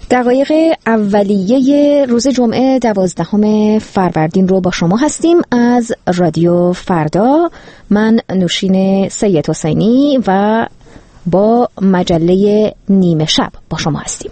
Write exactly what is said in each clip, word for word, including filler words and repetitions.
دقایق اولیه روز جمعه دوازدهم فروردین رو با شما هستیم از رادیو فردا. من نوشین سید حسینی و با مجله نیمه شب با شما هستیم.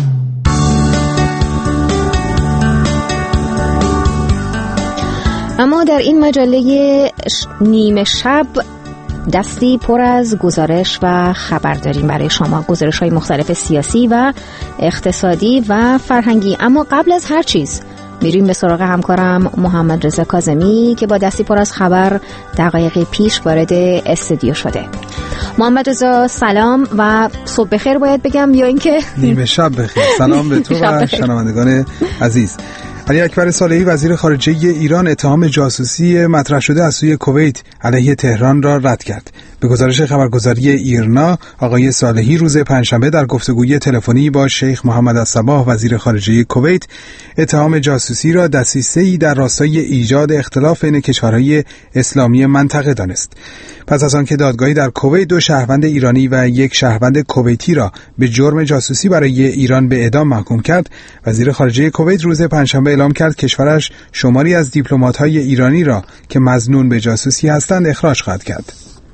اما در این مجله نیمه شب دستی پر از گزارش و خبر داریم برای شما، گزارش های مختلف سیاسی و اقتصادی و فرهنگی. اما قبل از هر چیز میریم به سراغ همکارم محمد رضا کاظمی که با دستی پر از خبر دقایقی پیش وارد استودیو شده. محمد رضا سلام و صبح بخیر باید بگم یا اینکه نیمه شب بخیر. سلام به تو و شنوندگان عزیز. علی اکبر صالحی وزیر خارجه ایران اتهام جاسوسی مطرح شده از سوی کویت علیه تهران را رد کرد. به گزارش خبرگزاری ایرنا، آقای صالحی روز پنجشنبه در گفتگوی تلفنی با شیخ محمد الصباح وزیر خارجه کویت اتهام جاسوسی را دسیسه‌ای در راستای ایجاد اختلاف بین کشورهای اسلامی منطقه دانست. پس از آنکه دادگاهی در کویت دو شهروند ایرانی و یک شهروند کویتی را به جرم جاسوسی برای ایران به اعدام محکوم کرد، وزیر خارجه کویت روز پنجشنبه اعلام کرد کشورش شماری از دیپلمات‌های ایرانی را که مظنون به جاسوسی هستند اخراج خواهد کرد.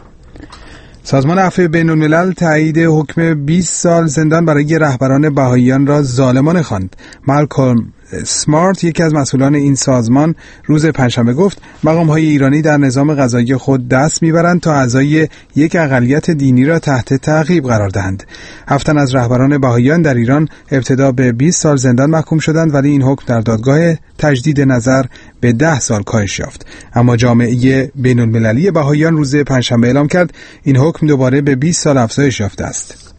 سازمان عفو بین‌الملل تایید حکم بیست سال زندان برای رهبران بهائیان را ظالمانه خواند. مالکوم سمارت، یکی از مسئولان این سازمان، روز پنجشنبه گفت مقام‌های ایرانی در نظام قضایی خود دست می‌برند تا اعضای یک اقلیت دینی را تحت تعقیب قرار دهند. هفت تن از رهبران بهائیان در ایران ابتدا به بیست سال زندان محکوم شدند، ولی این حکم در دادگاه تجدید نظر به ده سال کاهش یافت. اما جامعه بین‌المللی بهائیان روز پنجشنبه اعلام کرد این حکم دوباره به بیست سال افزایش یافته است.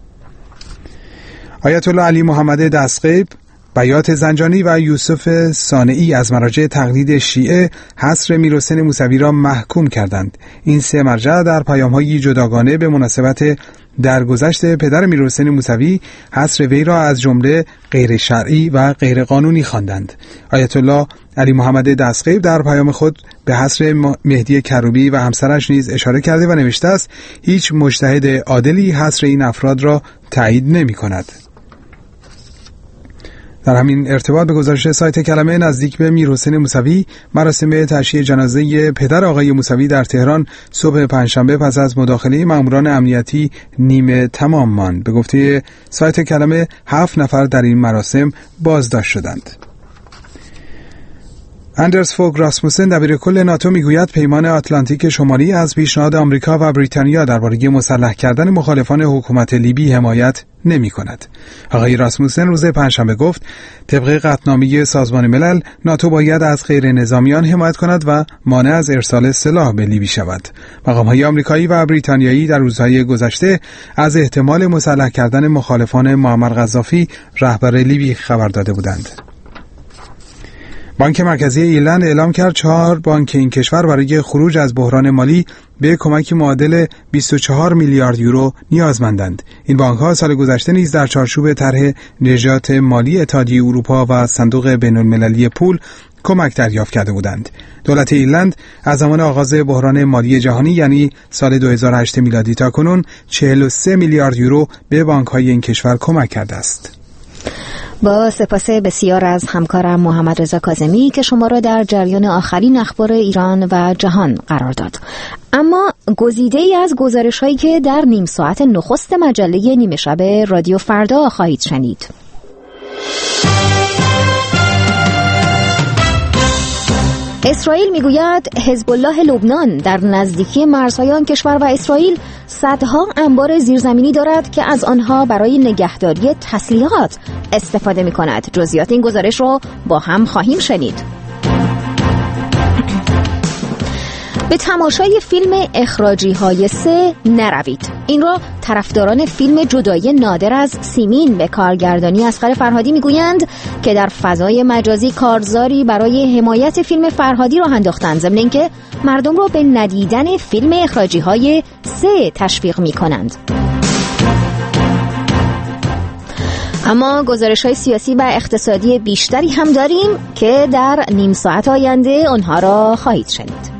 آیت الله علی محمد دستغیب، بیات زنجانی و یوسف صانعی از مراجع تقلید شیعه حصر میرحسین موسوی را محکوم کردند. این سه مرجع در پیام‌های جداگانه به مناسبت درگذشت پدر میرحسین موسوی حصر وی را از جمله غیر شرعی و غیر قانونی خواندند. آیت الله علی محمد دستغیب در پیام خود به حصر مهدی کروبی و همسرش نیز اشاره کرده و نوشته است هیچ مجتهد عادلی حصر این افراد را تایید نمی‌کند. در همین ارتباط به گزارش سایت کلمه نزدیک به میرحسین موسوی، مراسم تشییع جنازه پدر آقای موسوی در تهران صبح پنجشنبه پس از مداخله ماموران امنیتی نیمه تمام ماند. به گفته سایت کلمه هفت نفر در این مراسم بازداشت شدند. اندرس فوگ راسموسن دبیرکل ناتو میگوید پیمان آتلانتیک شمالی از پیشنهاد آمریکا و بریتانیا درباره مسلح کردن مخالفان حکومت لیبی حمایت نمی کند. آقای راسموسن روز پنجشنبه گفت طبق قطعنامه سازمان ملل ناتو باید از غیر نظامیان حمایت کند و مانع از ارسال سلاح به لیبی شود. مقام‌های آمریکایی و بریتانیایی در روزهای گذشته از احتمال مسلح کردن مخالفان معمر قذافی رهبر لیبی خبر داده بودند. بانک مرکزی ایرلند اعلام کرد چهار بانک این کشور برای خروج از بحران مالی به کمکی معادل بیست و چهار میلیارد یورو نیازمندند. این بانک‌ها سال گذشته نیز در چارچوب طرح نجات مالی اتحادیه اروپا و صندوق بین‌المللی پول کمک دریافت کرده بودند. دولت ایرلند از زمان آغاز بحران مالی جهانی یعنی سال دو هزار و هشت میلادی تا کنون چهل و سه میلیارد یورو به بانک‌های این کشور کمک کرده است. با سپاس بسیار از همکارم محمد رضا کاظمی که شما را در جریان آخرین اخبار ایران و جهان قرار داد. اما گزیده ای از گزارش هایی که در نیم ساعت نخست مجله نیمه شب رادیو فردا خواهید شنید. اسرائیل میگوید حزب الله لبنان در نزدیکی مرزهای آن کشور و اسرائیل صدها انبار زیرزمینی دارد که از آنها برای نگهداری تسلیحات استفاده می‌کند. جزئیات این گزارش رو با هم خواهیم شنید. به تماشای فیلم اخراجی های سه نروید. این را طرفداران فیلم جدایی نادر از سیمین به کارگردانی اصغر فرهادی میگویند که در فضای مجازی کارزاری برای حمایت فیلم فرهادی را انداختند، ضمن اینکه مردم را به ندیدن فیلم اخراجی های سه تشویق میکنند. اما گزارش‌های سیاسی و اقتصادی بیشتری هم داریم که در نیم ساعت آینده آنها را خواهید شنید.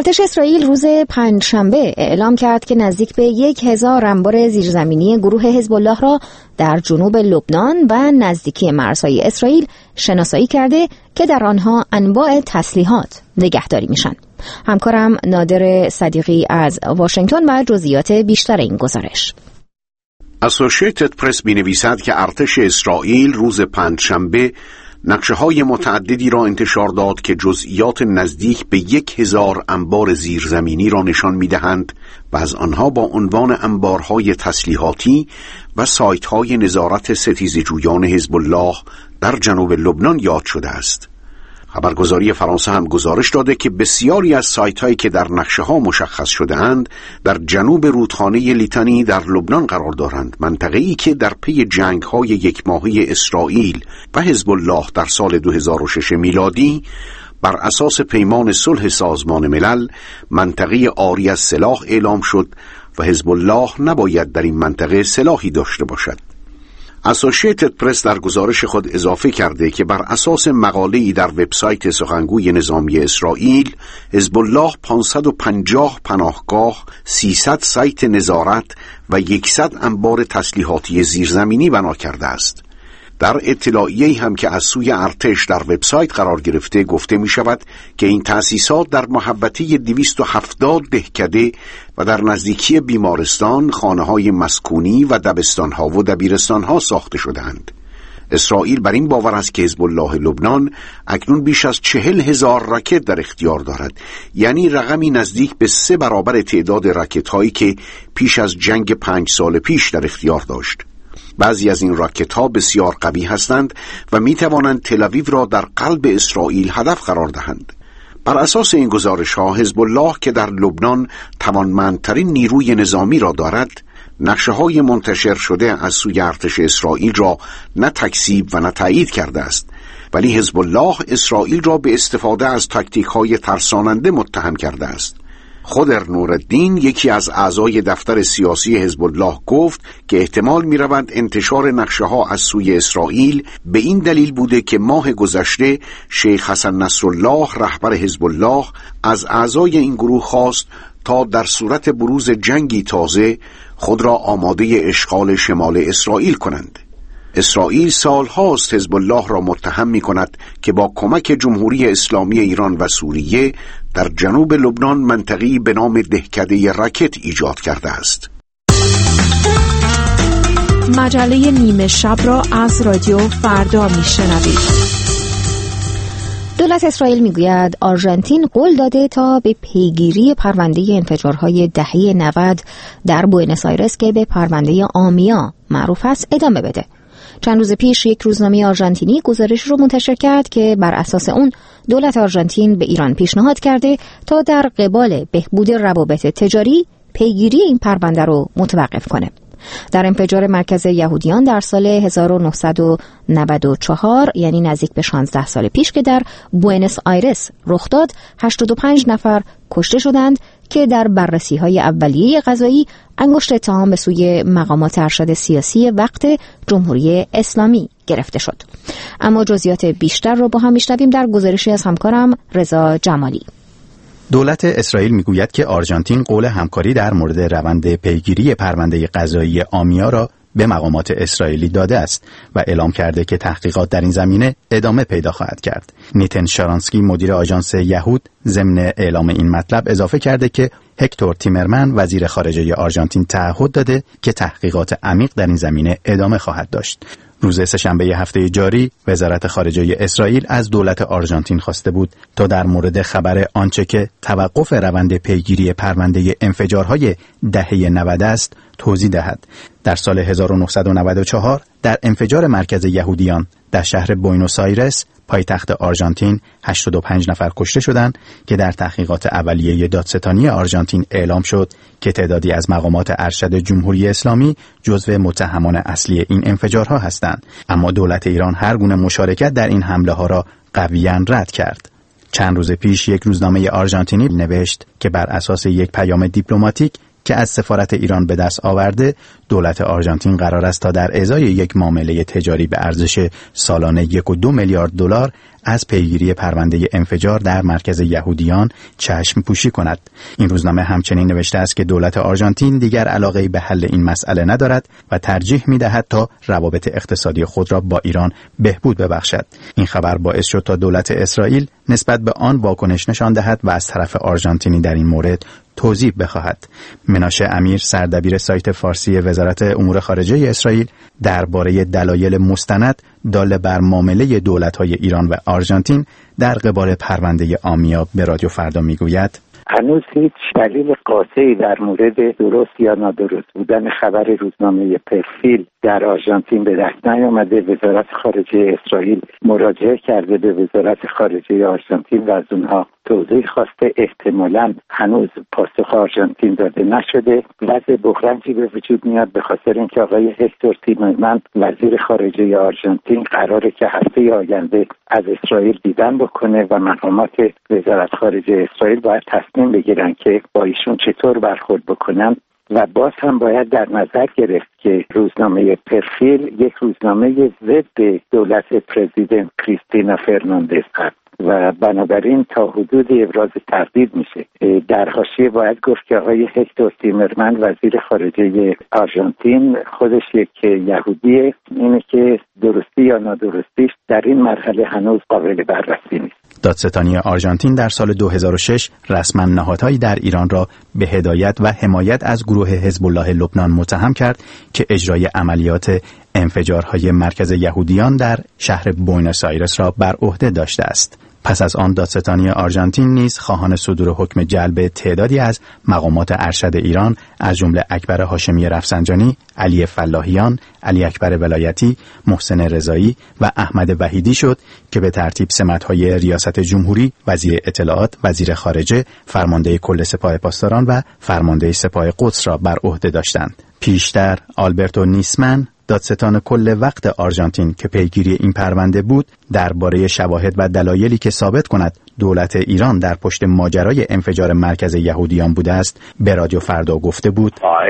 ارتش اسرائیل روز پنجشنبه اعلام کرد که نزدیک به یک هزار انبار زیرزمینی گروه حزب الله را در جنوب لبنان و نزدیکی مرزهای اسرائیل شناسایی کرده که در آنها انواع تسلیحات نگهداری میشن. همکارم نادر صدیقی از واشنگتن و جزئیات بیشتر این گزارش. اسوشیتد پرس می‌نویسد که ارتش اسرائیل روز پنجشنبه نقشه‌های متعددی را انتشار داد که جزئیات نزدیک به یک هزار انبار زیرزمینی را نشان می‌دهند و از آنها با عنوان انبارهای تسلیحاتی و سایت‌های نظارت ستیزجویان حزب الله در جنوب لبنان یاد شده است. خبرگزاری فرانسه هم گزارش داده که بسیاری از سایت‌هایی که در نقشه‌ها مشخص شده‌اند در جنوب رودخانه لیتانی در لبنان قرار دارند، منطقه‌ای که در پی جنگ‌های یک ماهه اسرائیل و حزب الله در سال دو هزار و شش میلادی بر اساس پیمان صلح سازمان ملل منطقه عاری از سلاح اعلام شد و حزب الله نباید در این منطقه سلاحی داشته باشد. اسوشیتد پرس در گزارش خود اضافه کرده که بر اساس مقاله‌ای در وبسایت سخنگوی نظامی اسرائیل، حزب الله پانصد و پنجاه پناهگاه، سیصد سایت نظارت و صد انبار تسلیحاتی زیرزمینی بنا کرده است. در اطلاعیه‌ای هم که از سوی ارتش در وبسایت قرار گرفته گفته می شود که این تأسیسات در محوطه دویست و هفتاد دهکده و در نزدیکی بیمارستان، خانه‌های مسکونی و دبستان‌ها و دبیرستان‌ها ساخته شده‌اند. اسرائیل بر این باور است که حزب الله لبنان اکنون بیش از چهل هزار راکت در اختیار دارد، یعنی رقمی نزدیک به سه برابر تعداد راکت‌هایی که پیش از جنگ پنج سال پیش در اختیار داشت. بعضی از این راکت‌ها بسیار قوی هستند و می توانند تل‌آویو را در قلب اسرائیل هدف قرار دهند. بر اساس این گزارش‌ها حزب الله که در لبنان توانمندترین نیروی نظامی را دارد، نقشه‌های منتشر شده از سوی ارتش اسرائیل را نه تکذیب و نه تایید کرده است، ولی حزب الله اسرائیل را به استفاده از تاکتیک‌های ترساننده متهم کرده است. خضر نورالدین، یکی از اعضای دفتر سیاسی حزب الله، گفت که احتمال می‌رود انتشار نقشه‌ها از سوی اسرائیل به این دلیل بوده که ماه گذشته شیخ حسن نصرالله رهبر حزب الله از اعضای این گروه خواست تا در صورت بروز جنگی تازه خود را آماده اشغال شمال اسرائیل کنند. اسرائیل سالهاست حزب الله را متهم می کند که با کمک جمهوری اسلامی ایران و سوریه در جنوب لبنان منطقه‌ای به نام دهکده راکت ایجاد کرده است. مجله نیمه شب را از رادیو فردا می شنوید. دولت اسرائیل میگوید آرژانتین قول داده تا به پیگیری پرونده انفجارهای دهه نود در بوئنوس آیرس که به پرونده آمیا معروف است ادامه بده. چند روز پیش یک روزنامه آرژانتینی گزارش رو منتشر کرد که بر اساس اون دولت آرژانتین به ایران پیشنهاد کرده تا در قبال بهبود روابط تجاری پیگیری این پرونده رو متوقف کنه. در انفجار مرکز یهودیان در سال هزار و نهصد و نود و چهار، یعنی نزدیک به شانزده سال پیش که در بوئنوس آیرس رخ داد، هشتاد و پنج نفر کشته شدند که در بررسی‌های اولیه قضایی انگشت اتهام به سوی مقامات ارشد سیاسی وقت جمهوری اسلامی گرفته شد. اما جزئیات بیشتر رو با هم میشنویم در گزارشی از همکارم رضا جمالی. دولت اسرائیل میگوید که آرژانتین قول همکاری در مورد روند پیگیری پرونده قضایی آمیا را به مقامات اسرائیلی داده است و اعلام کرده که تحقیقات در این زمینه ادامه پیدا خواهد کرد. نیتن شارانسکی مدیر آژانس یهود ضمن اعلام این مطلب اضافه کرده که هکتور تیمرمن وزیر خارجه آرژانتین تعهد داده که تحقیقات عمیق در این زمینه ادامه خواهد داشت. روز سه‌شنبه هفته جاری وزارت خارجه اسرائیل از دولت آرژانتین خواسته بود تا در مورد خبر آنچه که توقف روند پیگیری پرونده انفجارهای دهه نود است توضیح دهد. در سال هزار و نهصد و نود و چهار در انفجار مرکز یهودیان در شهر بوئنوس آیرس پایتخت آرژانتین هشتاد و پنج نفر کشته شدند که در تحقیقات اولیه دادستانی آرژانتین اعلام شد که تعدادی از مقامات ارشد جمهوری اسلامی جزو متهمان اصلی این انفجارها هستند، اما دولت ایران هر گونه مشارکت در این حمله ها را قویاً رد کرد. چند روز پیش یک روزنامه آرژانتینی نوشت که بر اساس یک پیام دیپلماتیک که از سفارت ایران به دست آورده، دولت آرژانتین قرار است تا در ازای یک معامله تجاری به ارزش سالانه یک و دو میلیارد دلار از پیگیری پرونده انفجار در مرکز یهودیان چشم پوشی کند. این روزنامه همچنین نوشته است که دولت آرژانتین دیگر علاقه‌ای به حل این مسئله ندارد و ترجیح می‌دهد تا روابط اقتصادی خود را با ایران بهبود ببخشد. این خبر باعث شد تا دولت اسرائیل نسبت به آن واکنش نشان دهد و از طرف آرژانتینی در این مورد توضیح بخواهد. مناشه امیر، سردبیر سایت فارسی وزارت امور خارجه اسرائیل، درباره دلایل مستند دال بر معامله دولت‌های ایران و آرژانتین در قبال پرونده آمیا به رادیو فردا میگوید: هنوز هیچ دلیل قاطعی در مورد درست یا نادرست بودن خبر روزنامه پرفیل در آرژانتین به دست نیامده. وزارت خارجه اسرائیل مراجعه کرده به وزارت خارجه آرژانتین و از اونها توضیح خواسته. احتمالاً هنوز پاسخ آرژانتین داده نشده. وضع بحرانی به وجود میاد به خاطر اینکه آقای هکتور تیمرمن وزیر خارجه آرژانتین قراره که هفته آینده از اسرائیل دیدن بکنه و مقامات وزارت خارجه اسرائیل باید تصمیم بگیرن که با ایشون چطور برخورد بکنن. و باز هم باید در نظر گرفت که روزنامه پرفیل یک روزنامه ضد دولت پرزیدنت کریستینا فرناندز هست و بنابراین تا حدودی ابراز تردید میشه. در حاشیه باید گفت که آقای هکتور تیمرمن وزیر خارجه آرژانتین خودش یک یهودیه. اینه که درستی یا نادرستیش در این مرحله هنوز قابل بررسی نیست. دادستانی آرژانتین در سال دو هزار و شش رسما نهادهایی در ایران را به هدایت و حمایت از گروه حزب الله لبنان متهم کرد که اجرای عملیات انفجارهای مرکز یهودیان در شهر بوئنوس آیرس را بر عهده داشته است. پس از آن دادستانی آرژانتین نیز خواهان صدور حکم جلب تعدادی از مقامات ارشد ایران از جمله اکبر هاشمی رفسنجانی، علی فلاحیان، علی اکبر ولایتی، محسن رضایی و احمد وحیدی شد که به ترتیب سمت‌های ریاست جمهوری، وزیر اطلاعات، وزیر خارجه، فرمانده کل سپاه پاسداران و فرمانده سپاه قدس را بر عهده داشتند. پیشتر آلبرتو نیسمن، دادستان کل وقت آرژانتین که پیگیری این پرونده بود، درباره شواهد و دلایلی که ثابت کند دولت ایران در پشت ماجرای انفجار مرکز یهودیان بوده است به رادیو فردا گفته بود: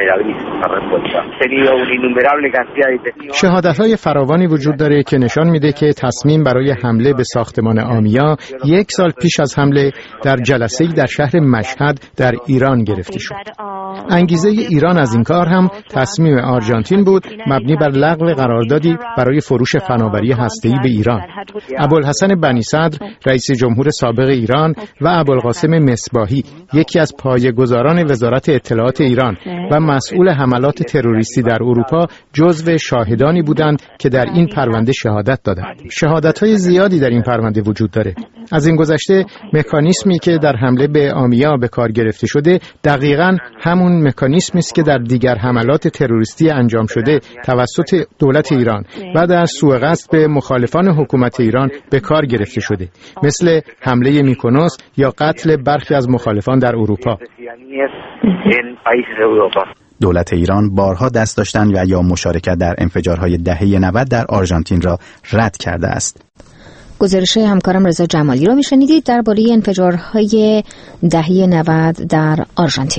شهادت‌های فراوانی وجود داره که نشان میده که تصمیم برای حمله به ساختمان آمیا یک سال پیش از حمله در جلسه‌ای در شهر مشهد در ایران گرفته شد. انگیزه ایران از این کار هم تصمیم آرژانتین بود مبنی بر لغو قراردادی برای فروش فناوری هسته‌ای به ایران. ابوالحسن بنی صدر، رئیس جمهور سابق ایران، و ابوالقاسم مصباحی، یکی از پایه‌گذاران وزارت اطلاعات ایران و مسئول حملات تروریستی در اروپا، جزو شاهدانی بودند که در این پرونده شهادت دادند. شهادت‌های زیادی در این پرونده وجود داره. از این گذشته مکانیزمی که در حمله به آمیا به کار گرفته شده دقیقاً همون مکانیزمی است که در دیگر حملات تروریستی انجام شده توسط دولت ایران و در سوء قصد به مخالفان حکومت ایران به کار گرفته شده، مثل حمله میکونوس یا قتل برخی از مخالفان در اروپا. دولت ایران بارها دست داشتن و یا مشارکت در انفجارهای دهه نود در آرژانتین را رد کرده است. گزارش همکارم رضا جمالی را میشنیدید درباره انفجارهای دهه نود در آرژانتین.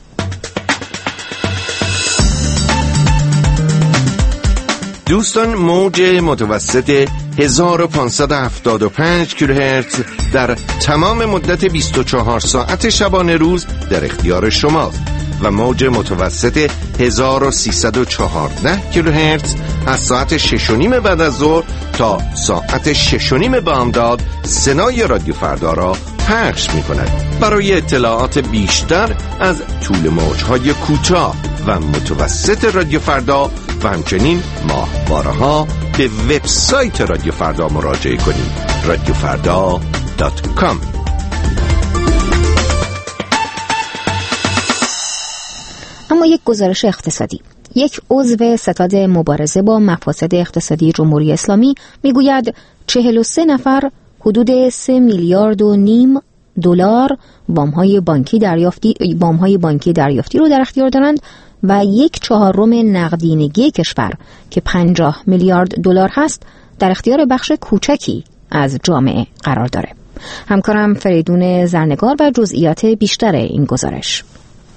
دوستان، موج متوسط هزار و پانصد و هفتاد و پنج کیلوهرتز در تمام مدت بیست و چهار ساعت شبانه روز در اختیار شماست و موج متوسط هزار و سیصد و چهارده کیلوهرتز از ساعت شش و نیم بعد از ظهر تا ساعت شش و نیم بامداد سنای رادیو فردا را پخش می کند. برای اطلاعات بیشتر از طول موجهای کوتاه و متوسط رادیو فردا و همچنین ماهواره‌ها به وبسایت رادیو فردا مراجعه کنید: رادیو فردا دات کام. اما یک گزارش اقتصادی. یک عضو ستاد مبارزه با مفاسد اقتصادی جمهوری اسلامی میگوید چهل و سه نفر حدود سه میلیارد و نیم دلار وام‌های بانکی دریافتی وام‌های بانکی دریافتی رو در اختیار دارند و یک چهارم نقدینگی کشور که پنجاه میلیارد دلار هست در اختیار بخش کوچکی از جامعه قرار داره. همکارم فریدون زرنگار و جزئیات بیشتر این گزارش.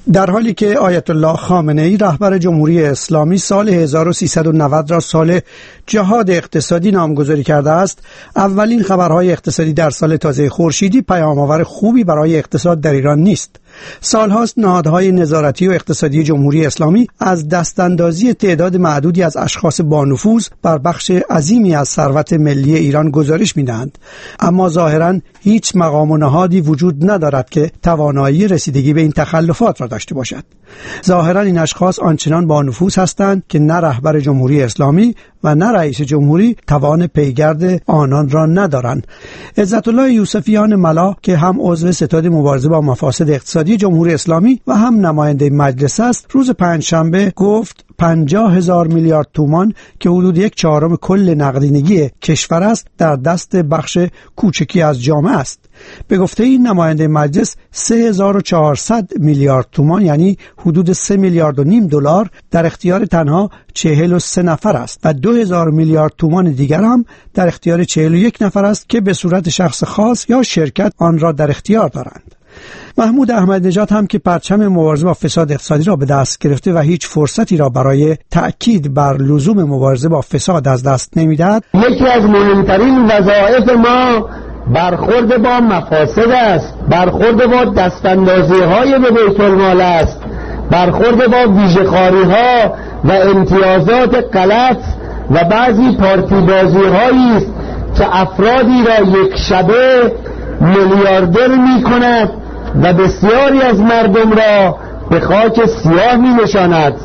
در حالی که آیت الله خامنه ای رهبر جمهوری اسلامی سال هزار و سیصد و نود را سال جهاد اقتصادی نامگذاری کرده است، اولین خبرهای اقتصادی در سال تازه خورشیدی پیام‌آور خوبی برای اقتصاد در ایران نیست. سالهاست نهادهای نظارتی و اقتصادی جمهوری اسلامی از دستاندازی تعداد معدودی از اشخاص با نفوذ بر بخش عظیمی از ثروت ملی ایران گزارش می‌دهند، اما ظاهراً هیچ مقام و نهادی وجود ندارد که توانایی رسیدگی به این تخلفات را داشته باشد. ظاهراً این اشخاص آنچنان با نفوذ هستند که نه رهبر جمهوری اسلامی و نه رئیس جمهوری توان پیگرد آنان را ندارند. عزت الله یوسفیان ملا که هم عضو ستاد مبارزه با مفاسد اقتصادی جمهوری اسلامی و هم نماینده مجلس است، روز پنجشنبه گفت پنجاه هزار میلیارد تومان که حدود یک چهارم کل نقدینگی کشور است در دست بخش کوچکی از جامعه است. به گفته این نماینده مجلس سه هزار و چهارصد میلیارد تومان یعنی حدود سه میلیارد و نیم دلار در اختیار تنها چهل و سه نفر است و دو هزار میلیارد تومان دیگر هم در اختیار چهل و یک نفر است که به صورت شخص خاص یا شرکت آن را در اختیار دارند. محمود احمدی نژاد هم که پرچم مبارزه با فساد اقتصادی را به دست گرفته و هیچ فرصتی را برای تأکید بر لزوم مبارزه با فساد از دست نمی‌دهد، یکی از مهمترین وظایف ما برخورد با مفاسد است، برخورد با دستاندازی‌های به بیت المال است، برخورد با ویژه‌خواری‌ها و امتیازات غلط و بعضی پارتی بازی‌هایی است که افرادی را یک شبه میلیاردر می‌کند و بسیاری از مردم را به خاک سیاه می‌نشاند.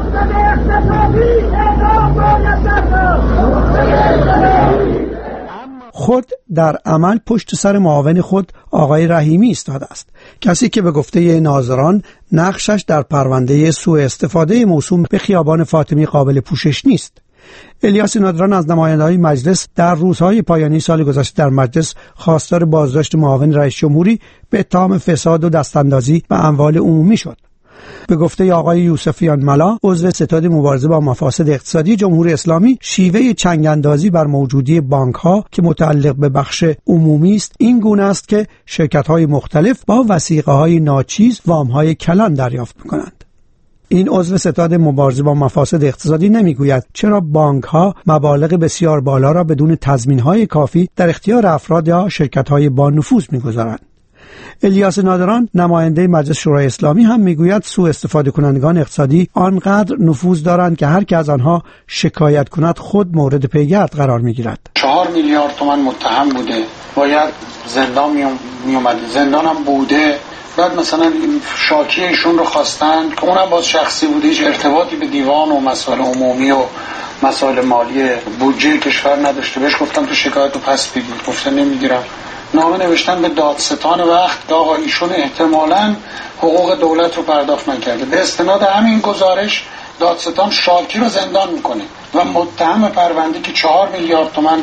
خود در عمل پشت سر معاون خود آقای رحیمی ایستاده است، کسی که به گفته ناظران نقشش در پرونده سوء استفاده موسوم به خیابان فاطمی قابل پوشش نیست. الیاس نادران از نماینده‌های مجلس در روزهای پایانی سال گذشته در مجلس خواستار بازداشت معاون رئیس جمهوری به اتهام فساد و دستاندازی به اموال عمومی شد. به گفته آقای یوسفیان ملا عضو ستاد مبارزه با مفاسد اقتصادی جمهوری اسلامی، شیوه چنگاندازی بر موجودی بانک‌ها که متعلق به بخش عمومی است این گونه است که شرکت‌های مختلف با وثیقه‌های ناچیز وام‌های کلان دریافت می‌کنند. این عضو ستاد مبارزه با مفاسد اقتصادی نمیگوید چرا بانک‌ها مبالغ بسیار بالا را بدون تضمین‌های کافی در اختیار افراد یا شرکت‌های با نفوذ می‌گذارند. الیاس نادران نماینده مجلس شورای اسلامی هم میگوید سوء استفاده کنندگان اقتصادی آنقدر نفوذ دارند که هر که از آنها شکایت کند خود مورد پیگرد قرار میگیرد. چهار میلیارد تومان متهم بوده، باید زندان می اومده، زندان هم بوده. بعد مثلا این شاکی ایشون رو خواستن که اونم باز شخصی بوده، هیچ ارتباطی به دیوان و مسائل عمومی و مسائل مالی بودجه کشور نداشته. بهش گفتم تو شکایت رو پس بگیر، گفته نمیگیرم. نامه نوشتن به دادستان وقت که آقا ایشون احتمالاً حقوق دولت رو پرداخت نکرده. به استناد همین گزارش دادستان شاکی رو زندان میکنه و متهم پرونده که چهار میلیارد تومان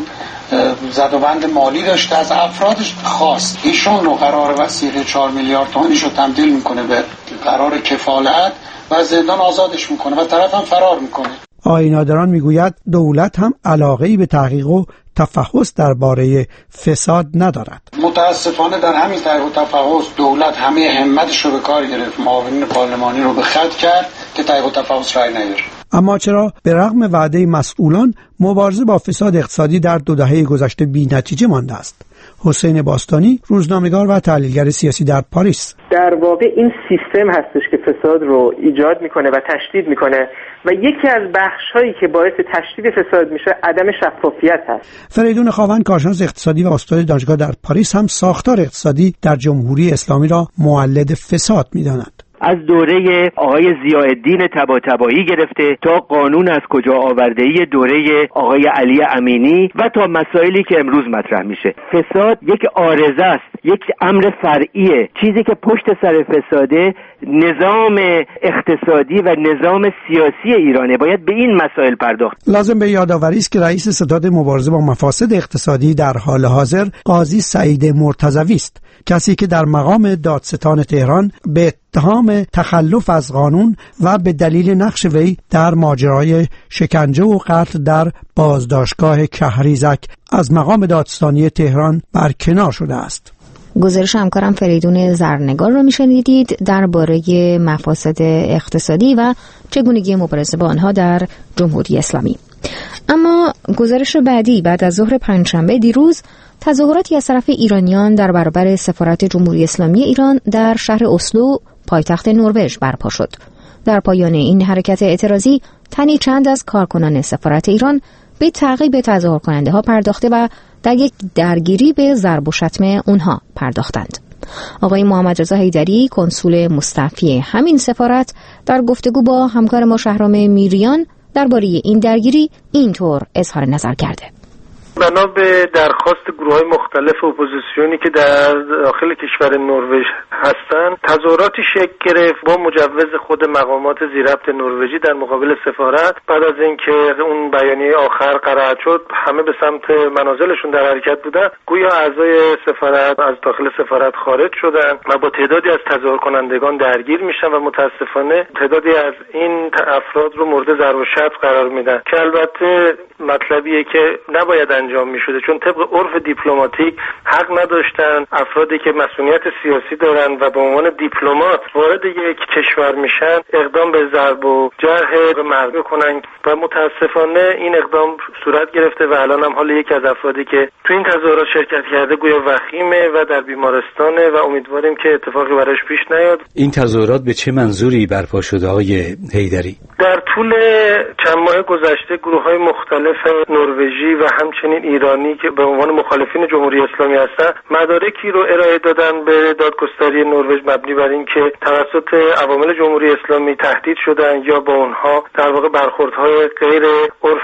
زدوبند مالی داشته از افرادش خواست ایشون رو قرار وثیقه چهار میلیارد تومانیش رو تبدیل میکنه به قرار کفالت و زندان آزادش میکنه و طرف هم فرار میکنه. آقای نادران میگوید دولت هم علاقه‌ای به تحقیق و تفحص درباره فساد ندارد. متاسفانه در همین تحقیق و تفحص دولت همه همتش رو به کار گرفت، معاونین پارلمانی رو به خط کرد که تحقیق و تفحص رای نیاره. اما چرا به رغم وعده مسئولان مبارزه با فساد اقتصادی در دو دهه گذشته بی نتیجه مانده است؟ حسین باستانی، روزنامه‌نگار و تحلیلگر سیاسی در پاریس: در واقع این سیستم هستش که فساد رو ایجاد میکنه و تشدید میکنه و یکی از بخش‌هایی که باعث تشدید فساد میشه عدم شفافیت هست. فریدون خاوند، کارشناس اقتصادی و استاد دانشگاه در پاریس، هم ساختار اقتصادی در جمهوری اسلامی را مولد فساد می‌داند. از دوره آقای ضیاءالدین طباطبایی گرفته تا قانون از کجا آورده‌ای دوره آقای علی امینی و تا مسائلی که امروز مطرح میشه. فساد یک عارضه است، یک امر فرعیه. چیزی که پشت سر فساده نظام اقتصادی و نظام سیاسی ایرانه. باید به این مسائل پرداخت. لازم به یادآوری است که رئیس ستاد مبارزه با مفاسد اقتصادی در حال حاضر قاضی سعید مرتضوی است، کسی که در مقام دادستان تهران به اتهام تخلف از قانون و به دلیل نقش وی در ماجرای شکنجه و قتل در بازداشتگاه کهریزک از مقام دادستانی تهران برکنار شده است. گزارش همکارم فریدون زرنگار رو میشنیدید درباره مفاسد اقتصادی و چگونگی مبارزه با آنها در جمهوری اسلامی. اما گزارش بعدی بعد از ظهر پنجشنبه دیروز تظاهراتی از طرف ایرانیان در برابر سفارت جمهوری اسلامی ایران در شهر اسلو پایتخت نروژ برپا شد. در پایان این حرکت اعتراضی تنی چند از کارکنان سفارت ایران به تعقیب تظاهر کننده ها پرداخته و در یک درگیری به ضرب و شتم اونها پرداختند. آقای محمد رضا حیدری کنسول مستعفی همین سفارت در گفتگو با همکار ما شهرام میریان درباره این درگیری اینطور اظهار نظر کرده. بنا به درخواست گروه‌های مختلف اپوزیسیونی که در داخل کشور نروژ هستند، تظاهراتی شکل گرفت با مجوز خود مقامات ذی‌ربط نروژی در مقابل سفارت. بعد از اینکه اون بیانیه آخر قرائت شد، همه به سمت منازلشون در حرکت بودن. گویا اعضای سفارت از داخل سفارت خارج شدن و با تعدادی از تظاهر کنندگان درگیر میشن و متاسفانه تعدادی از این افراد رو مورد ضرب و شتم قرار میدن که البته مطلبیه که نباید انجام میشده، چون طبق عرف دیپلماتیک حق نداشتن افرادی که مسئولیت سیاسی دارن و به عنوان دیپلمات وارد یک کشور میشن اقدام به ضرب و جرح به مردم کنن و متاسفانه این اقدام صورت گرفته و الان هم حال یکی از افرادی که تو این تظاهرات شرکت کرده گویا وخیمه و در بیمارستانه و امیدواریم که اتفاقی براش پیش نیاد. این تظاهرات به چه منظوری برپا شده آقای حیدری؟ در طول چند ماه گذشته گروه‌های مختلف نروژی و همچنین ایرانی که به عنوان مخالفین جمهوری اسلامی هستند مدارکی رو ارائه دادن به دادگستری نروژ مبنی بر اینکه توسط عوامل جمهوری اسلامی تهدید شدن یا با اونها در واقع برخوردهای غیر عرف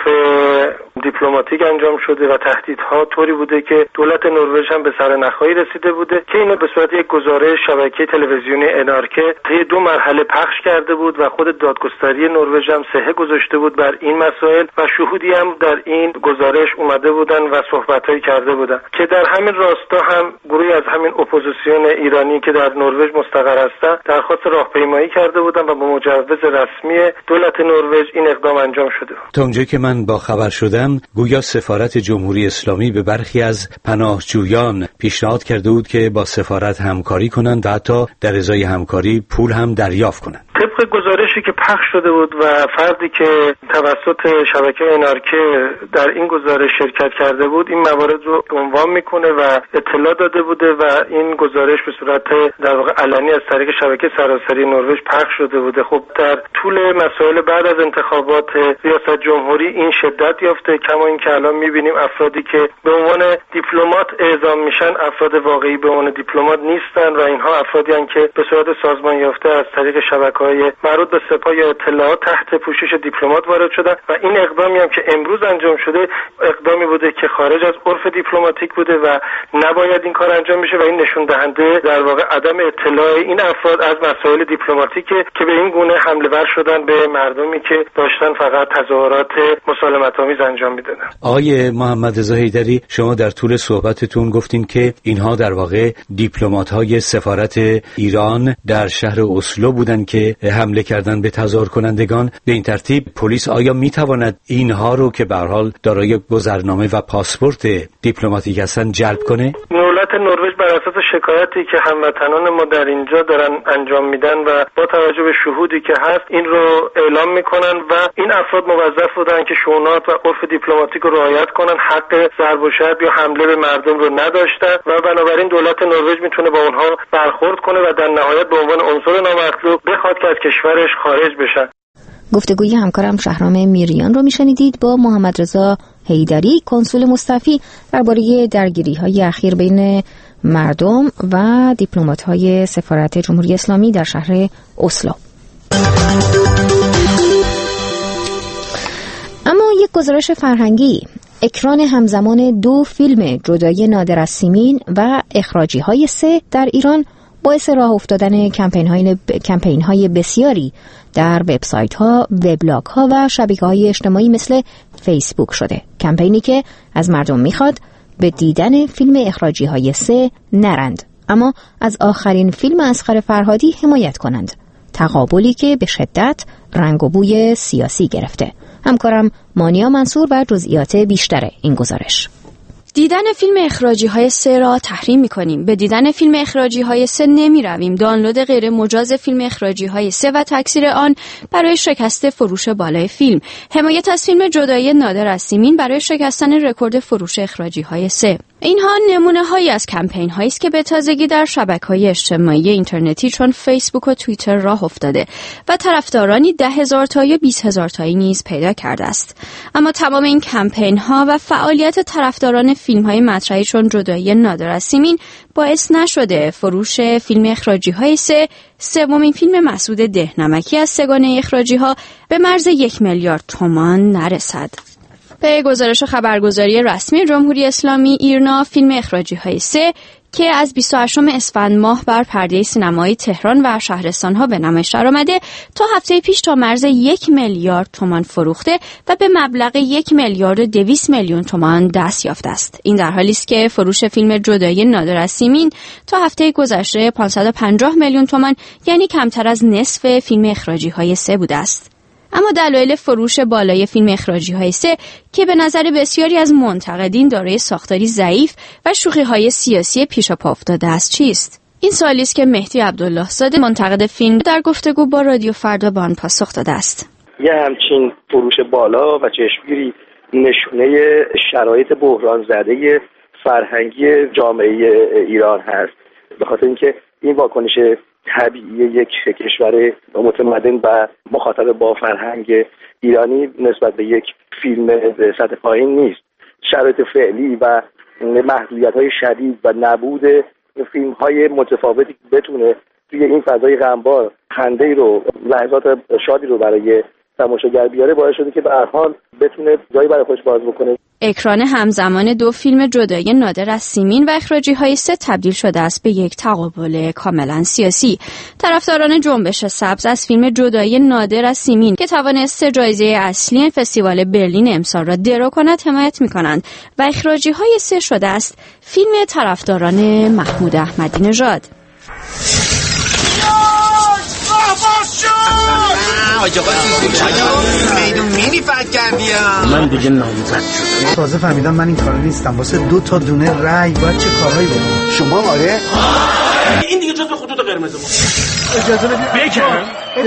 دیپلماتیک انجام شده و تهدیدها طوری بوده که دولت نروژ هم به سرنخ‌هایی رسیده بوده که اینو به صورت یک گزارش شبکه تلویزیونی انارکه طی دو مرحله پخش کرده بود و خود دادگستری نروژ هم صحه گذاشته بود بر این مسائل و شهودی هم در این گزارش اومده بودن و صحبت‌هایی کرده بودن که در همین راستا هم گروهی از همین اپوزیسیون ایرانی که در نروژ مستقر هستند درخواست راهپیمایی کرده بودن و با مجوز رسمی دولت نروژ این اقدام انجام شده بود. تا اونجایی که من با خبر شدم گویا سفارت جمهوری اسلامی به برخی از پناهجویان پیشنهاد کرده بود که با سفارت همکاری کنند و حتی در ازای همکاری پول هم دریافت کنند. طبق گزارشی که پخش شده بود و فردی که توسط شبکه انارکه در این گزارش شرکت کرده بود این موارد رو عنوان میکنه و اطلاع داده بوده و این گزارش به صورت در واقع علنی از طریق شبکه سراسری نروژ پخش شده بوده. خب در طول مسائل بعد از انتخابات ریاست جمهوری این شدت یافته، کما اینکه الان میبینیم افرادی که به عنوان دیپلمات اعزام میشن افراد واقعی به عنوان دیپلمات نیستن و اینها افرادی هستند که به صورت سازمان یافته از طریق شبکه‌های مربوط به سپاه یا اطلاعات تحت پوشش دیپلمات وارد شدن و این اقدامی هم که امروز انجام شده اقدامی بوده که خارج از عرف دیپلماتیک بوده و نباید این کار انجام بشه و این نشون دهنده در واقع عدم اطلاع این افراد از مسائل دیپلماتیکه که به این گونه حمله ور شدن به مردمی که داشتن فقط تظاهرات مسالمت‌آمیز انجام میدادن. آقای محمد رضا حیدری، شما در طول صحبتتون گفتین که اینها در واقع دیپلمات‌های سفارت ایران در شهر اسلو بودن که حمله کردن به تظاهر کنندگان. به این ترتیب پلیس آیا میتواند اینها رو که به هر حال دارای گذرنامه و پاسپورت دیپلماتیک هستن جلب کنه؟ دولت نروژ بر اساس شکایتی که هموطنان ما در اینجا دارن انجام میدن و با توجه به شهودی که هست این رو اعلام میکنن و این افراد موظف بودن که شونات و عرف دیپلماتیک رو رعایت کنن، حق ضرب و شتم یا حمله به مردم رو نداشتن و بنابراین دولت نروژ میتونه با اونها برخورد کنه و در نهایت به عنوان عنصر نامطلوب بخواد که از کشورش خارج بشن. گفتگوی همکارم شهرام میریان رو میشنیدید با محمد رضا حیدری کنسول مستعفی درباره درگیری‌های اخیر بین مردم و دیپلمات‌های سفارت جمهوری اسلامی در شهر اسلو. اما یک گزارش فرهنگی، اکران همزمان دو فیلم جدای نادر از سیمین و اخراجی‌های سه در ایران باعث راه افتادن کمپین‌های کمپین‌های بسیاری در وبسایت‌ها، وبلاگ‌ها و شبکه‌های اجتماعی مثل فیسبوک شده. کمپینی که از مردم می‌خواد به دیدن فیلم اخراجی‌های سه نرند، اما از آخرین فیلم اصغر فرهادی حمایت کنند. تقابلی که به شدت رنگ و بوی سیاسی گرفته. همکارم مانیا منصور و جزئیات بیشتر این گزارش. دیدن فیلم اخراجی های سه را تحریم می‌کنیم. به دیدن فیلم اخراجی های سه نمی‌رویم. دانلود غیر مجاز فیلم اخراجی های سه و تکثیر آن برای شکست فروش بالای فیلم. حمایت از فیلم جدایی نادر از سیمین برای شکستن رکورد فروش اخراجی های سه. اینها نمونه هایی از کمپین هایی است که به تازگی در شبکه‌های اجتماعی اینترنتی چون فیسبوک و توییتر راه افتاده و طرفدارانی ده هزار تا یا بیست هزار تایی نیز پیدا کرده است. اما تمام این کمپین ها و فعالیت طرفداران فیلم های مطرحی چون جدایی نادر از سیمین باعث نشده فروش فیلم اخراجی های سه، سومین فیلم مسعود دهنمکی از سگانه اخراجی ها، به مرز یک میلیارد تومان نرسد. به گزارش خبرگزاری رسمی جمهوری اسلامی ایرنا، فیلم اخراجی های سه که از بیست و هشتم اسفند ماه بر پرده سینمایی تهران و شهرستان ها به نمایش درآمده تا هفته پیش تا مرز یک میلیارد تومان فروخته و به مبلغ یک میلیارد و دویست میلیون تومان دست یافته است. این در حالی است که فروش فیلم جدایی نادر از سیمین تا هفته گذشته پانصد و پنجاه میلیون تومان، یعنی کمتر از نصف فیلم اخراجی های سه بوده است. اما دلایل فروش بالای فیلم اخراجی های سه که به نظر بسیاری از منتقدین دارای ساختاری ضعیف و شوخی‌های سیاسی پیشاپا افتاده است چیست؟ این سوالی است که مهدی عبدالله زاده منتقد فیلم در گفتگو با رادیو فردا به آن پاسخ داده است. یه همچین فروش بالا و چشمگیری نشونه شرایط بحران زده فرهنگی جامعه ایران هست، به خاطر اینکه این واکنش طبیعی یک کشور متمدن و مخاطب با فرهنگ ایرانی نسبت به یک فیلم سطح پایین نیست. شرایط فعلی و محدودیت‌های شدید و نبود فیلم‌های متفاوتی بتونه توی این فضای غمبار خنده‌ای رو، لحظات شادی رو برای تماشاگر بیاره، باعث شده که به هر حال بتونه جایی برای خودش باز بکنه. اکران همزمان دو فیلم جدایی نادر از سیمین و اخراجی های سه تبدیل شده است به یک تقابل کاملا سیاسی. طرفداران جنبش سبز از فیلم جدایی نادر از سیمین که توانست جایزه اصلی فستیوال برلین امسال را درو کند حمایت می‌کنند و اخراجی های سه شده است فیلم طرفداران محمود احمدی نژاد. آجا میدون مینی فت کردی من دیگه نامزد شدم. تازه فهمیدم من این کارا نیستم. واسه دو تا دونه رای باید چه کارهایی بکنم. شما آره؟ این دیگه جزء خطوط قرمز ما. اجازه بدید بگم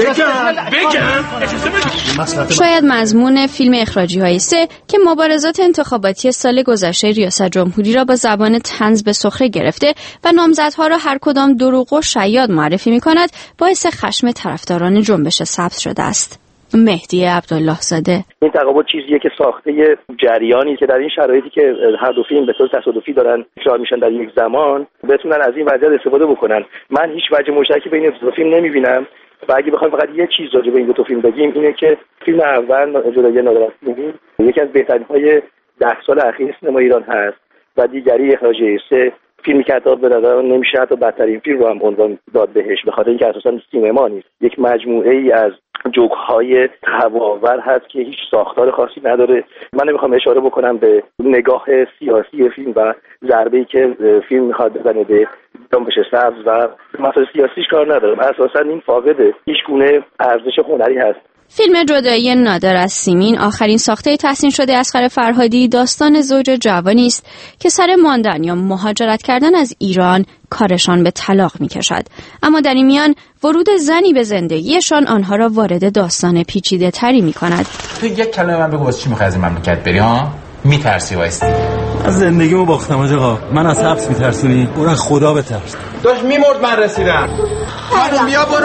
بگم بگم شاید مضمون فیلم اخراجی های سه که مبارزات انتخاباتی سال گذشته ریاست جمهوری را با زبان طنز به سخره گرفته و نامزدها را هر کدام دروغ و شیاد معرفی می کند باعث خشم طرفداران جنبش سبز شده است. مهدی عبدالله زاده: این تقابل چیزیه که ساخته جریانی که در این شرایطی که هر دو فیلم به طور تصادفی دارن اکرار میشن در یک زمان بتونن از این وضعیت استفاده بکنن. من هیچ وجه مشترکی بین این دو فیلم نمیبینم و اگه بخوایم فقط یه چیز راجع به این دو تا فیلم بگیم اینه که فیلم اول جدایی نادر از سیمین یکی از بهترین های ده سال اخیر سینما ایران هست و دیگری اخراجی سه فیلمی که حتی به نظر نمیشه حتی بدترین فیلم رو هم عنوان داد بهش، به خاطر اینکه اساسا سینما نیست، یک مجموعه ای از جوک‌های هوآور هست که هیچ ساختار خاصی نداره. من نمیخوام اشاره بکنم به نگاه سیاسی فیلم و ضربه‌ای که فیلم میخواد بزنه به جنبش سبز و مسائل سیاسیش کار ندارم. اساسا این فاقد هیچ گونه ارزش هنری هست. فیلم جدایی نادر از سیمین، آخرین ساخته تحسین شده اصغر فرهادی، داستان زوج جوانی است که سر ماندن یا مهاجرت کردن از ایران کارشان به طلاق می‌کشد، اما در این میان ورود زنی به زندگیشان آنها را وارد داستان پیچیده تری می‌کند. تو یک کلمه من بگو واسه چی می‌خوای از این مملکت بری ها؟ میترسی وایستی؟ از زندگیمو باختم آقا. من از حبس میترسونی؟ برو خدا بترس. داش میمرد من رسیدم. خانم بیا برو.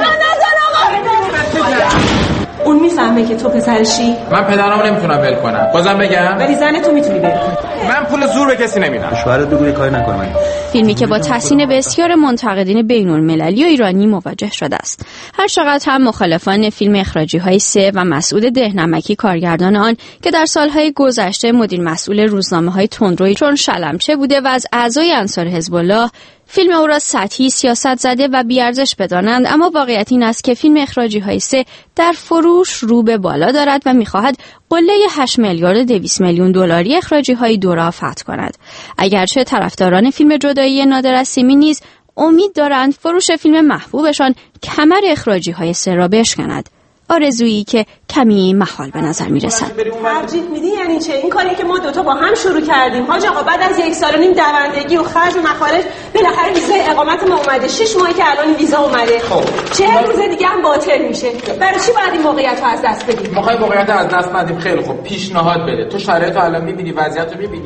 اون میفهمه که تو پسرشی؟ من پدرامو نمیتونم ول کنم. بازم بگم؟ ولی زن تو میتونی ول کنی. من پول زور به کسی نمیدم. شوهرت بگو یه کاری نکنه. فیلمی که با تحسین بسیار منتقدین بین‌المللی و ایرانی مواجه شده است. هر چقدر هم مخالفان فیلم اخراجی های سه و مسعود دهنمکی کارگردان آن که در سالهای گذشته مدیر مسئول روزنامه‌های تندروی چون شلمچه بوده و از اعضای انصار حزب الله فیلم او را سطحی، سیاست زده و بی‌ارزش بدانند، اما واقعیت این است که فیلم اخراجی های سه در فروش رو به بالا دارد و می‌خواهد قله هشت میلیارد و دویست میلیون دلاری اخراجی های دو را فتح کند. اگرچه طرفداران فیلم جدایی نادر از سیمین نیز امید دارند فروش فیلم محبوبشان کمر اخراجی های سه را بشکند. آرزویی که کمی محال به نظر میرسد. ترجیح میدی یعنی چه؟ این کاری که ما دوتا با هم شروع کردیم حاج آقا بعد از یک سال و نیم دوندگی و خرج و مخارج بالاخره ویزای اقامت ما اومده. شش ماهی که الان ویزا اومده. خب چهل روز دیگه هم باطل میشه. برای چی باید این موقعیت رو از دست بدیم؟ ما خواهی موقعیت از دست بدیم. خیلی خوب پیشنهاد بده. تو شرایط رو الان میبینی، وضعیت رو میبینی.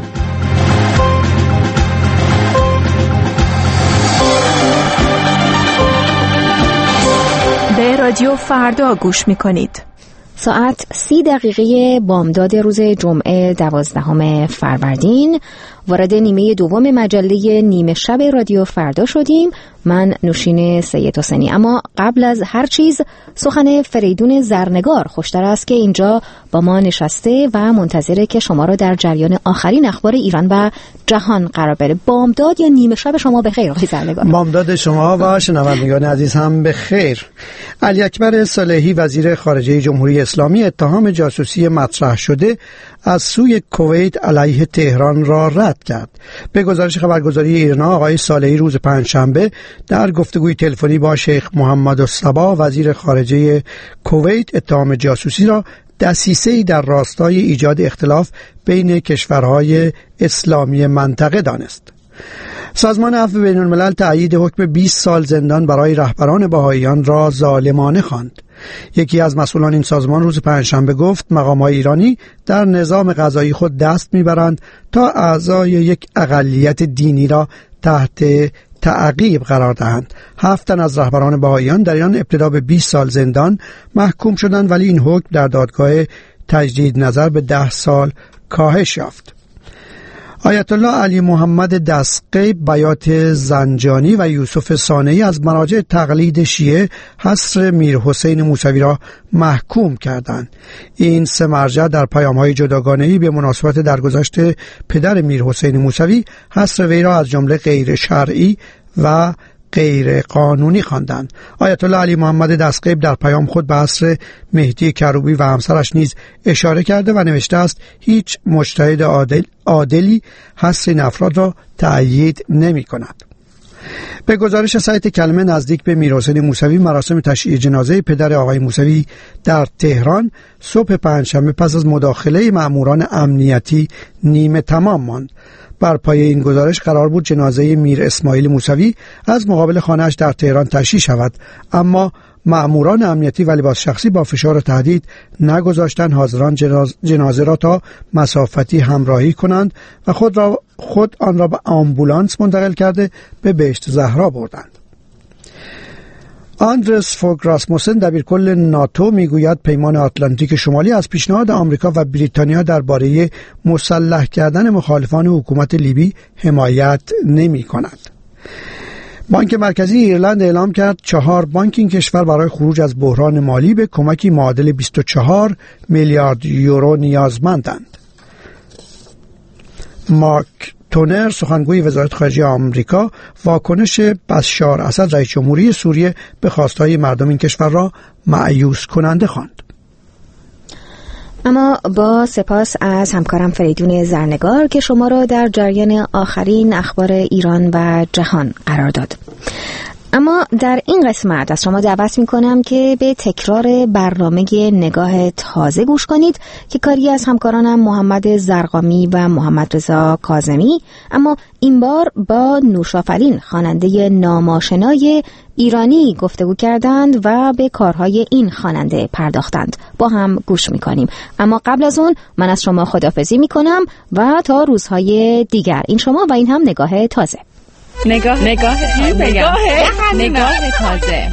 به رادیو فردا گوش میکنید. ساعت سی دقیقه بامداد روز جمعه دوازدهم فروردین وارد نیمه دوم مجله نیمه شب رادیو فردا شدیم. من نوشین سید حسینی. اما قبل از هر چیز سخن فریدون زرنگار خوشتر است که اینجا با ما نشسته و منتظره که شما را در جریان آخرین اخبار ایران و جهان قرار بده. بامداد یا نیمه شب شما بخیر آقای زرنگار. بامداد شما و شنوندگان عزیز هم بخیر. علی اکبر صالحی وزیر خارجه جمهوری اسلامی اتهام جاسوسی مطرح شده از سوی کویت علیه تهران را رد کرد. به گزارش خبرگزاری ایرنا آقای صالحی روز پنجشنبه در گفتگوی تلفنی با شیخ محمد الصباح وزیر خارجه کویت اتهام جاسوسی را دسیسه‌ای در راستای ایجاد اختلاف بین کشورهای اسلامی منطقه دانست. سازمان عفو بین الملل تأیید حکم بیست سال زندان برای رهبران بهائیان را ظالمانه خواند. یکی از مسئولان این سازمان روز پنجشنبه گفت مقام‌های ایرانی در نظام قضایی خود دست می‌برند تا اعضای یک اقلیت دینی را تحت تعقیب قرار دهند. هفت تن از رهبران بهائیان در ایران ابتدا به بیست سال زندان محکوم شدند، ولی این حکم در دادگاه تجدید نظر به ده سال کاهش یافت. آیت الله علی محمد دستقیب، بیات زنجانی و یوسف صانعی از مراجع تقلید شیعه حصر میر حسین موسوی را محکوم کردند. این سه مرجع در پیام‌های جداگانه‌ای به مناسبت درگذشت پدر میر حسین موسوی حصر وی را از جمله غیر شرعی و غیر قانونی خواندند. آیت الله علی محمد دستقیب در پیام خود به حصر مهدی کروبی و همسرش نیز اشاره کرده و نوشته است هیچ مجتهد عادل عادلی حصر این افراد را تأیید نمی کند. به گزارش سایت کلمه نزدیک به میر حسین موسوی، مراسم تشییع جنازه پدر آقای موسوی در تهران صبح پنجشنبه پس از مداخله مأموران امنیتی نیمه تمام ماند. بر پایه این گزارش قرار بود جنازه میر اسماعیل موسوی از مقابل خانه‌اش در تهران تشییع شود، اما مأموران امنیتی و لباس شخصی با فشار و تهدید نگذاشتند حاضران جناز جنازه را تا مسافتی همراهی کنند و خود را خود آن را به آمبولانس منتقل کرده به بهشت زهرا بردند. آندرس فوگ راسموسن دبیرکل ناتو میگوید پیمان آتلانتیک شمالی از پیشنهاد آمریکا و بریتانیا درباره مسلح کردن مخالفان حکومت لیبی حمایت نمی کند. بانک مرکزی ایرلند اعلام کرد چهار بانک این کشور برای خروج از بحران مالی به کمکی معادل بیست و چهار میلیارد یورو نیازمندند. مارک تونر سخنگوی وزارت خارجه آمریکا واکنش بشار اسد رئیس جمهوری سوریه به خواستهای مردم این کشور را مأیوس کننده خواند. اما با سپاس از همکارم فریدون زرنگار که شما را در جریان آخرین اخبار ایران و جهان قرار داد. اما در این قسمت از شما دعوت می کنم که به تکرار برنامه نگاه تازه گوش کنید که کاری از همکارانم محمد زرقامی و محمد رضا کاظمی، اما این بار با نوشافرین خواننده ناماشنای ایرانی گفتگو کردند و به کارهای این خواننده پرداختند. با هم گوش می کنیم. اما قبل از اون من از شما خداحافظی می کنم و تا روزهای دیگر. این شما و این هم نگاه تازه. نگاه نگاه نگاه نگاه تازه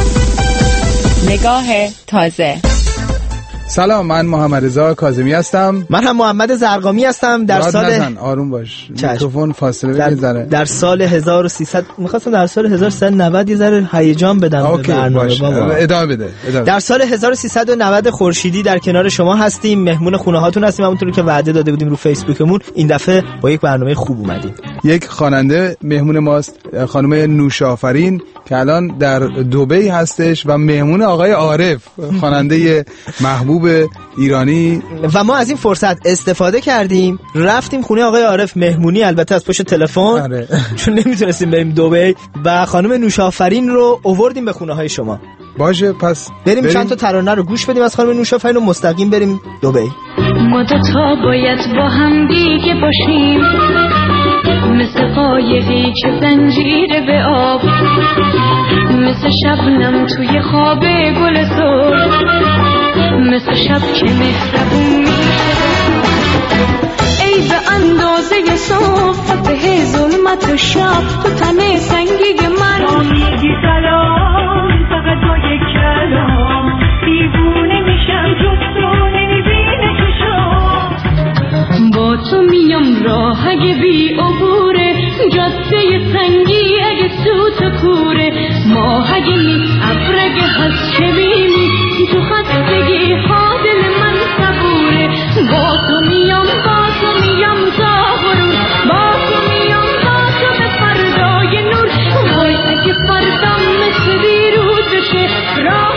نگاه تازه. سلام، من محمد رضا کاظمی هستم. من هم محمد زرقامی هستم. در سال نزن. آروم باش، میکروفون فاصله در... بگذاره. در سال هزار و سیصد می‌خواستم در سال هزار و سیصد و نود یه ذره هیجان بدم به برنامه. بابا ادامه بده. ادامه. در سال هزار و سیصد و نود خورشیدی در کنار شما هستیم، مهمون خونه هاتون هستیم، همونطوری که وعده داده بودیم رو فیسبوکمون. این دفعه با یک برنامه خوب اومدیم. یک خواننده مهمون ماست، خانم نوشافرین که الان در دبی هستش و مهمون آقای عارف، خواننده محبوب ایرانی، و ما از این فرصت استفاده کردیم رفتیم خونه آقای عارف مهمونی، البته از پشت تلفن چون نمیتونستیم بریم دبی، و خانم نوشافرین رو آوردیم به خونه های شما. باشه پس بریم, بریم چند تا ترانه رو گوش بدیم از خانم نوشافرین و مستقیم بریم دبی. ما دو تا باید با هم دیگه باشیم، مثل قایقی که زنجیره به آب، مثل شبنم توی خواب گل سرخ، مثل شب که مهربون میشه ای به اندازه صحبت ظلمت و شب تو تن سنگی من میگی سلام فقط با یک کلام دیوونه میشم جز تو نمیبینه چشام با تو میام راه اگه بی عبوره جاده سنگی اگه سوت کوره ماه اگه نی ابرگه هست چه بینی تو خستگی ها دل من صبوره با تو میام با تو میام تا غروب با تو میام تا تو به فردای نور وای اگه فردام مثل دیروز بشه راه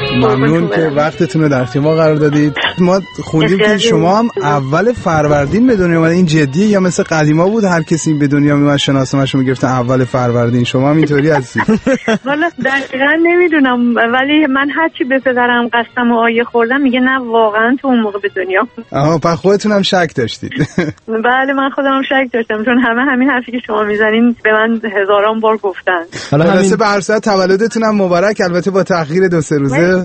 ممنون که وقتتون رو در اختیار قرار دادید. ما خوندیم که شما هم اول فروردین به دنیا اومدین. این جدیه یا مثل قدیما بود هر کسی به دنیا میومد شناسنامه‌شو میگرفتن اول فروردین؟ شما هم اینطوری هستید؟ والا دقیقاً نمیدونم، ولی من هرچی به پدرم قسم و آیه خوردم میگه نه واقعا تو اون موقع به دنیا. آها پس خودتون هم شک داشتید؟ بله من خودم هم شک داشتم، چون همه همین حرفی که شما میزنین به من هزاران بار گفتن. حالا همین به هر صورت تولدتون هم مبارک، البته با تأخیر دو سه روزه.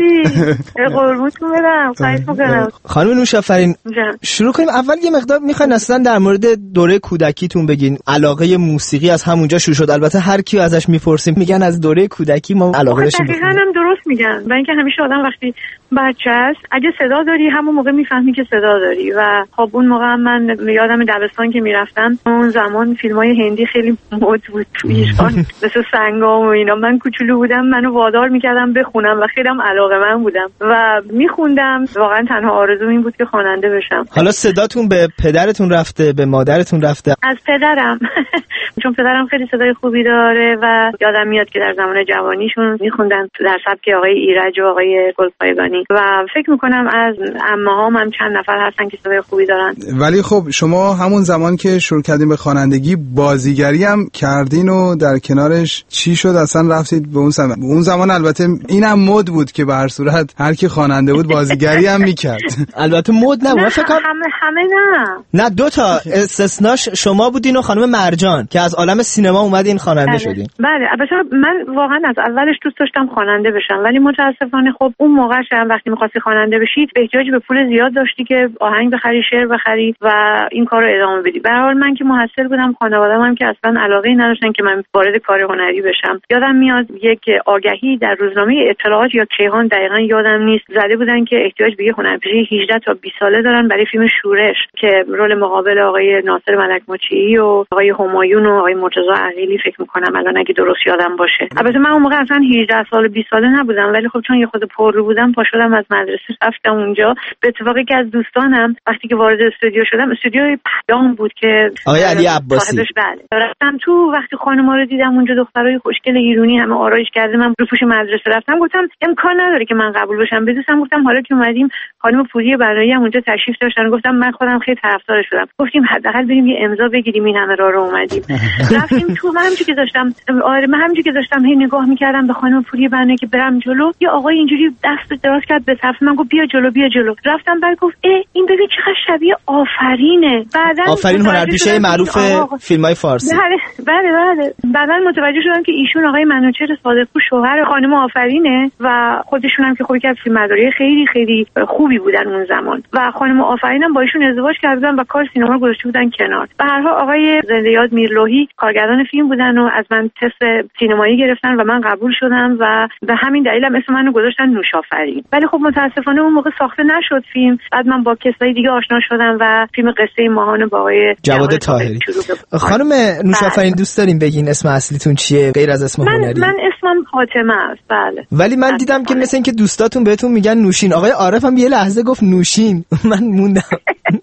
قربونتون برم. خواهش می‌کنم. خانم نوشافرین شروع کنیم. اول یه مقدار میخواین اصلا در مورد دوره کودکیتون بگین. علاقه موسیقی از همونجا شروع شد؟ البته هر کی ازش میپرسیم میگن از دوره کودکی ما علاقه داشتیم. دقیقاً هم درست میگن، و اینکه همیشه آدم وقتی بچه است اگه صدا داری همون موقع میفهمی که صدا داری. و خب اون موقع هم من یادم دبستان که میرفتم اون زمان فیلمای هندی خیلی مد بود تو ایران مثل سنگام و اینا. من کوچولو بودم، منو وادار میکردم بخونم و خیلی هم علاقه‌مند بودم و میخوندم. واقعا تنها آرزوم این بود که خواننده بشم. حالا صداتون به پدرتون رفته به مادرتون رفته؟ از پدرم چون پدرم خیلی صدای خوبی داره و یادم میاد که در زمان جوانیشون میخوندن در سبک آقای ایرج و آقای گلپایگانی و فکر میکنم از عمه‌هام هم چند نفر هستن که صدای خوبی دارن. ولی خب شما همون زمان که شروع کردین به خوانندگی بازیگری هم کردین و در کنارش چی شد اصلا رفتید به اون زمان؟ اون زمان البته اینم مد بود که به هر صورت هر کی خواننده بود بازیگری هم میکرد. البته مد نبود فکر همه همه نه نه دو تا استثناش شما بودین و خانم مرجان که از عالم سینما اومدین خواننده بله. شدین. بله البته من واقعا از اولش دوست داشتم خواننده بشم، ولی متاسفانه خب اون موقعش هم وقتی می‌خواستی خواننده بشی احتیاج به پول زیاد داشتی که آهنگ بخری، شعر بخری و این کارو ادامه بدی. به هر حال من که محصل بودم، خانواده‌ام هم که اصلا علاقه‌ای نداشتن که من وارد کار هنری بشم. یادم میاد یک آگهی در روزنامه اطلاعات یا کیهان دقیقاً یادم نیست زده بودن که احتیاج به یه هنرپیشه هجده تا بیست ساله دارن برای فیلم شورش که رول مقابل آقای ناصر ملک مطیعی و آقای همایون و آقای مرتضی عقیلی فکر می‌کنم الان اگه درست یادم باشه. البته من اون موقع اصلا هجده سال بیست ساله نبودم، ولی خب چون یه خود پررو بودم پا شدم از مدرسه رفتم اونجا. به اتفاقی که از دوستانم وقتی که وارد استودیو شدم، استودیوی پیام بود که آقای علی عباسی بله رفتم تو. وقتی خانم‌ها رو دیدم اونجا دخترای خوشگل ایرانی همه آرایش کرده، من رو پوش مدرسه رفتم گفتم امکان نداره که من قبول بشم. به دوستم گفتم حالا که اومدیم خانم پوری برایی هم اونجا تشریف داشتن، گفتم من خودم خیلی طرفدارش شدم. گفتیم حداقل بریم یه امضا بگیریم این همه راه رو اومدیم. رفتیم تو. من همونجوری که داشتم آره من همونجوری که داشتم هی نگاه می‌کردم به خانم پوری برایی که برم جلو، یه آقای اینجوری دست دراز کرد به طرف من گفت بیا جلو بیا جلو. رفتم بعد گفت اه این ببین چقدر شبیه آفرینه. بعدن آفرین هنرپیشه معروف فیلم‌های فارسی. بله بله بله. بعدن متوجه شدم که ایشون آقای منوچهر صادقپور شوهر خانم آفرینه و خودشون هم که خوبی که فیلمبرداری خیلی خیلی خوبی بودن اون زمان و خانم آفرین هم با ایشون ازدواج کردن و کار سینما رو گذاشته بودن کنار. به هر حال آقای زنده یاد میرلوحی کارگردان فیلم بودن و از من تست سینمایی گرفتن و من قبول شدم و به همین دلیل هم اسم منو گذاشتن نوشافرین. ولی خب متاسفانه اون موقع ساخته نشد فیلم. بعد من با کسای دیگه آشنا شدم و فیلم قصه ماهان با آقای جواد طاهری. خانم نوشافرین دوست دارین بگین اسم اصلیتون چیه غیر از اسم من هنری؟ من اسمم فاطمه است. بله. ولی من دیدم که مثل اینکه دوستاتون بهتون میگن نوشین. آقای عارف هم یه لحظه گفت نوشین. من موندم.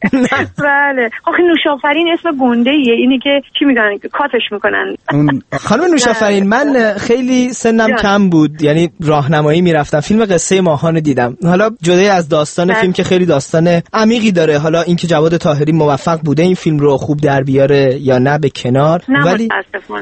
بله. آخه نوشافرین اسم گنده ایه، اینی که چی میگن کاتش میکنن. خانم نوشافرین، من خیلی سنم کم بود، یعنی راهنمایی میرفتم، فیلم قصه ماهان دیدم. حالا جدای از داستان فیلم که خیلی داستان عمیقی داره، حالا اینکه جواد طاهری موفق بوده این فیلم رو خوب در بیاره یا نه به کنار، ولی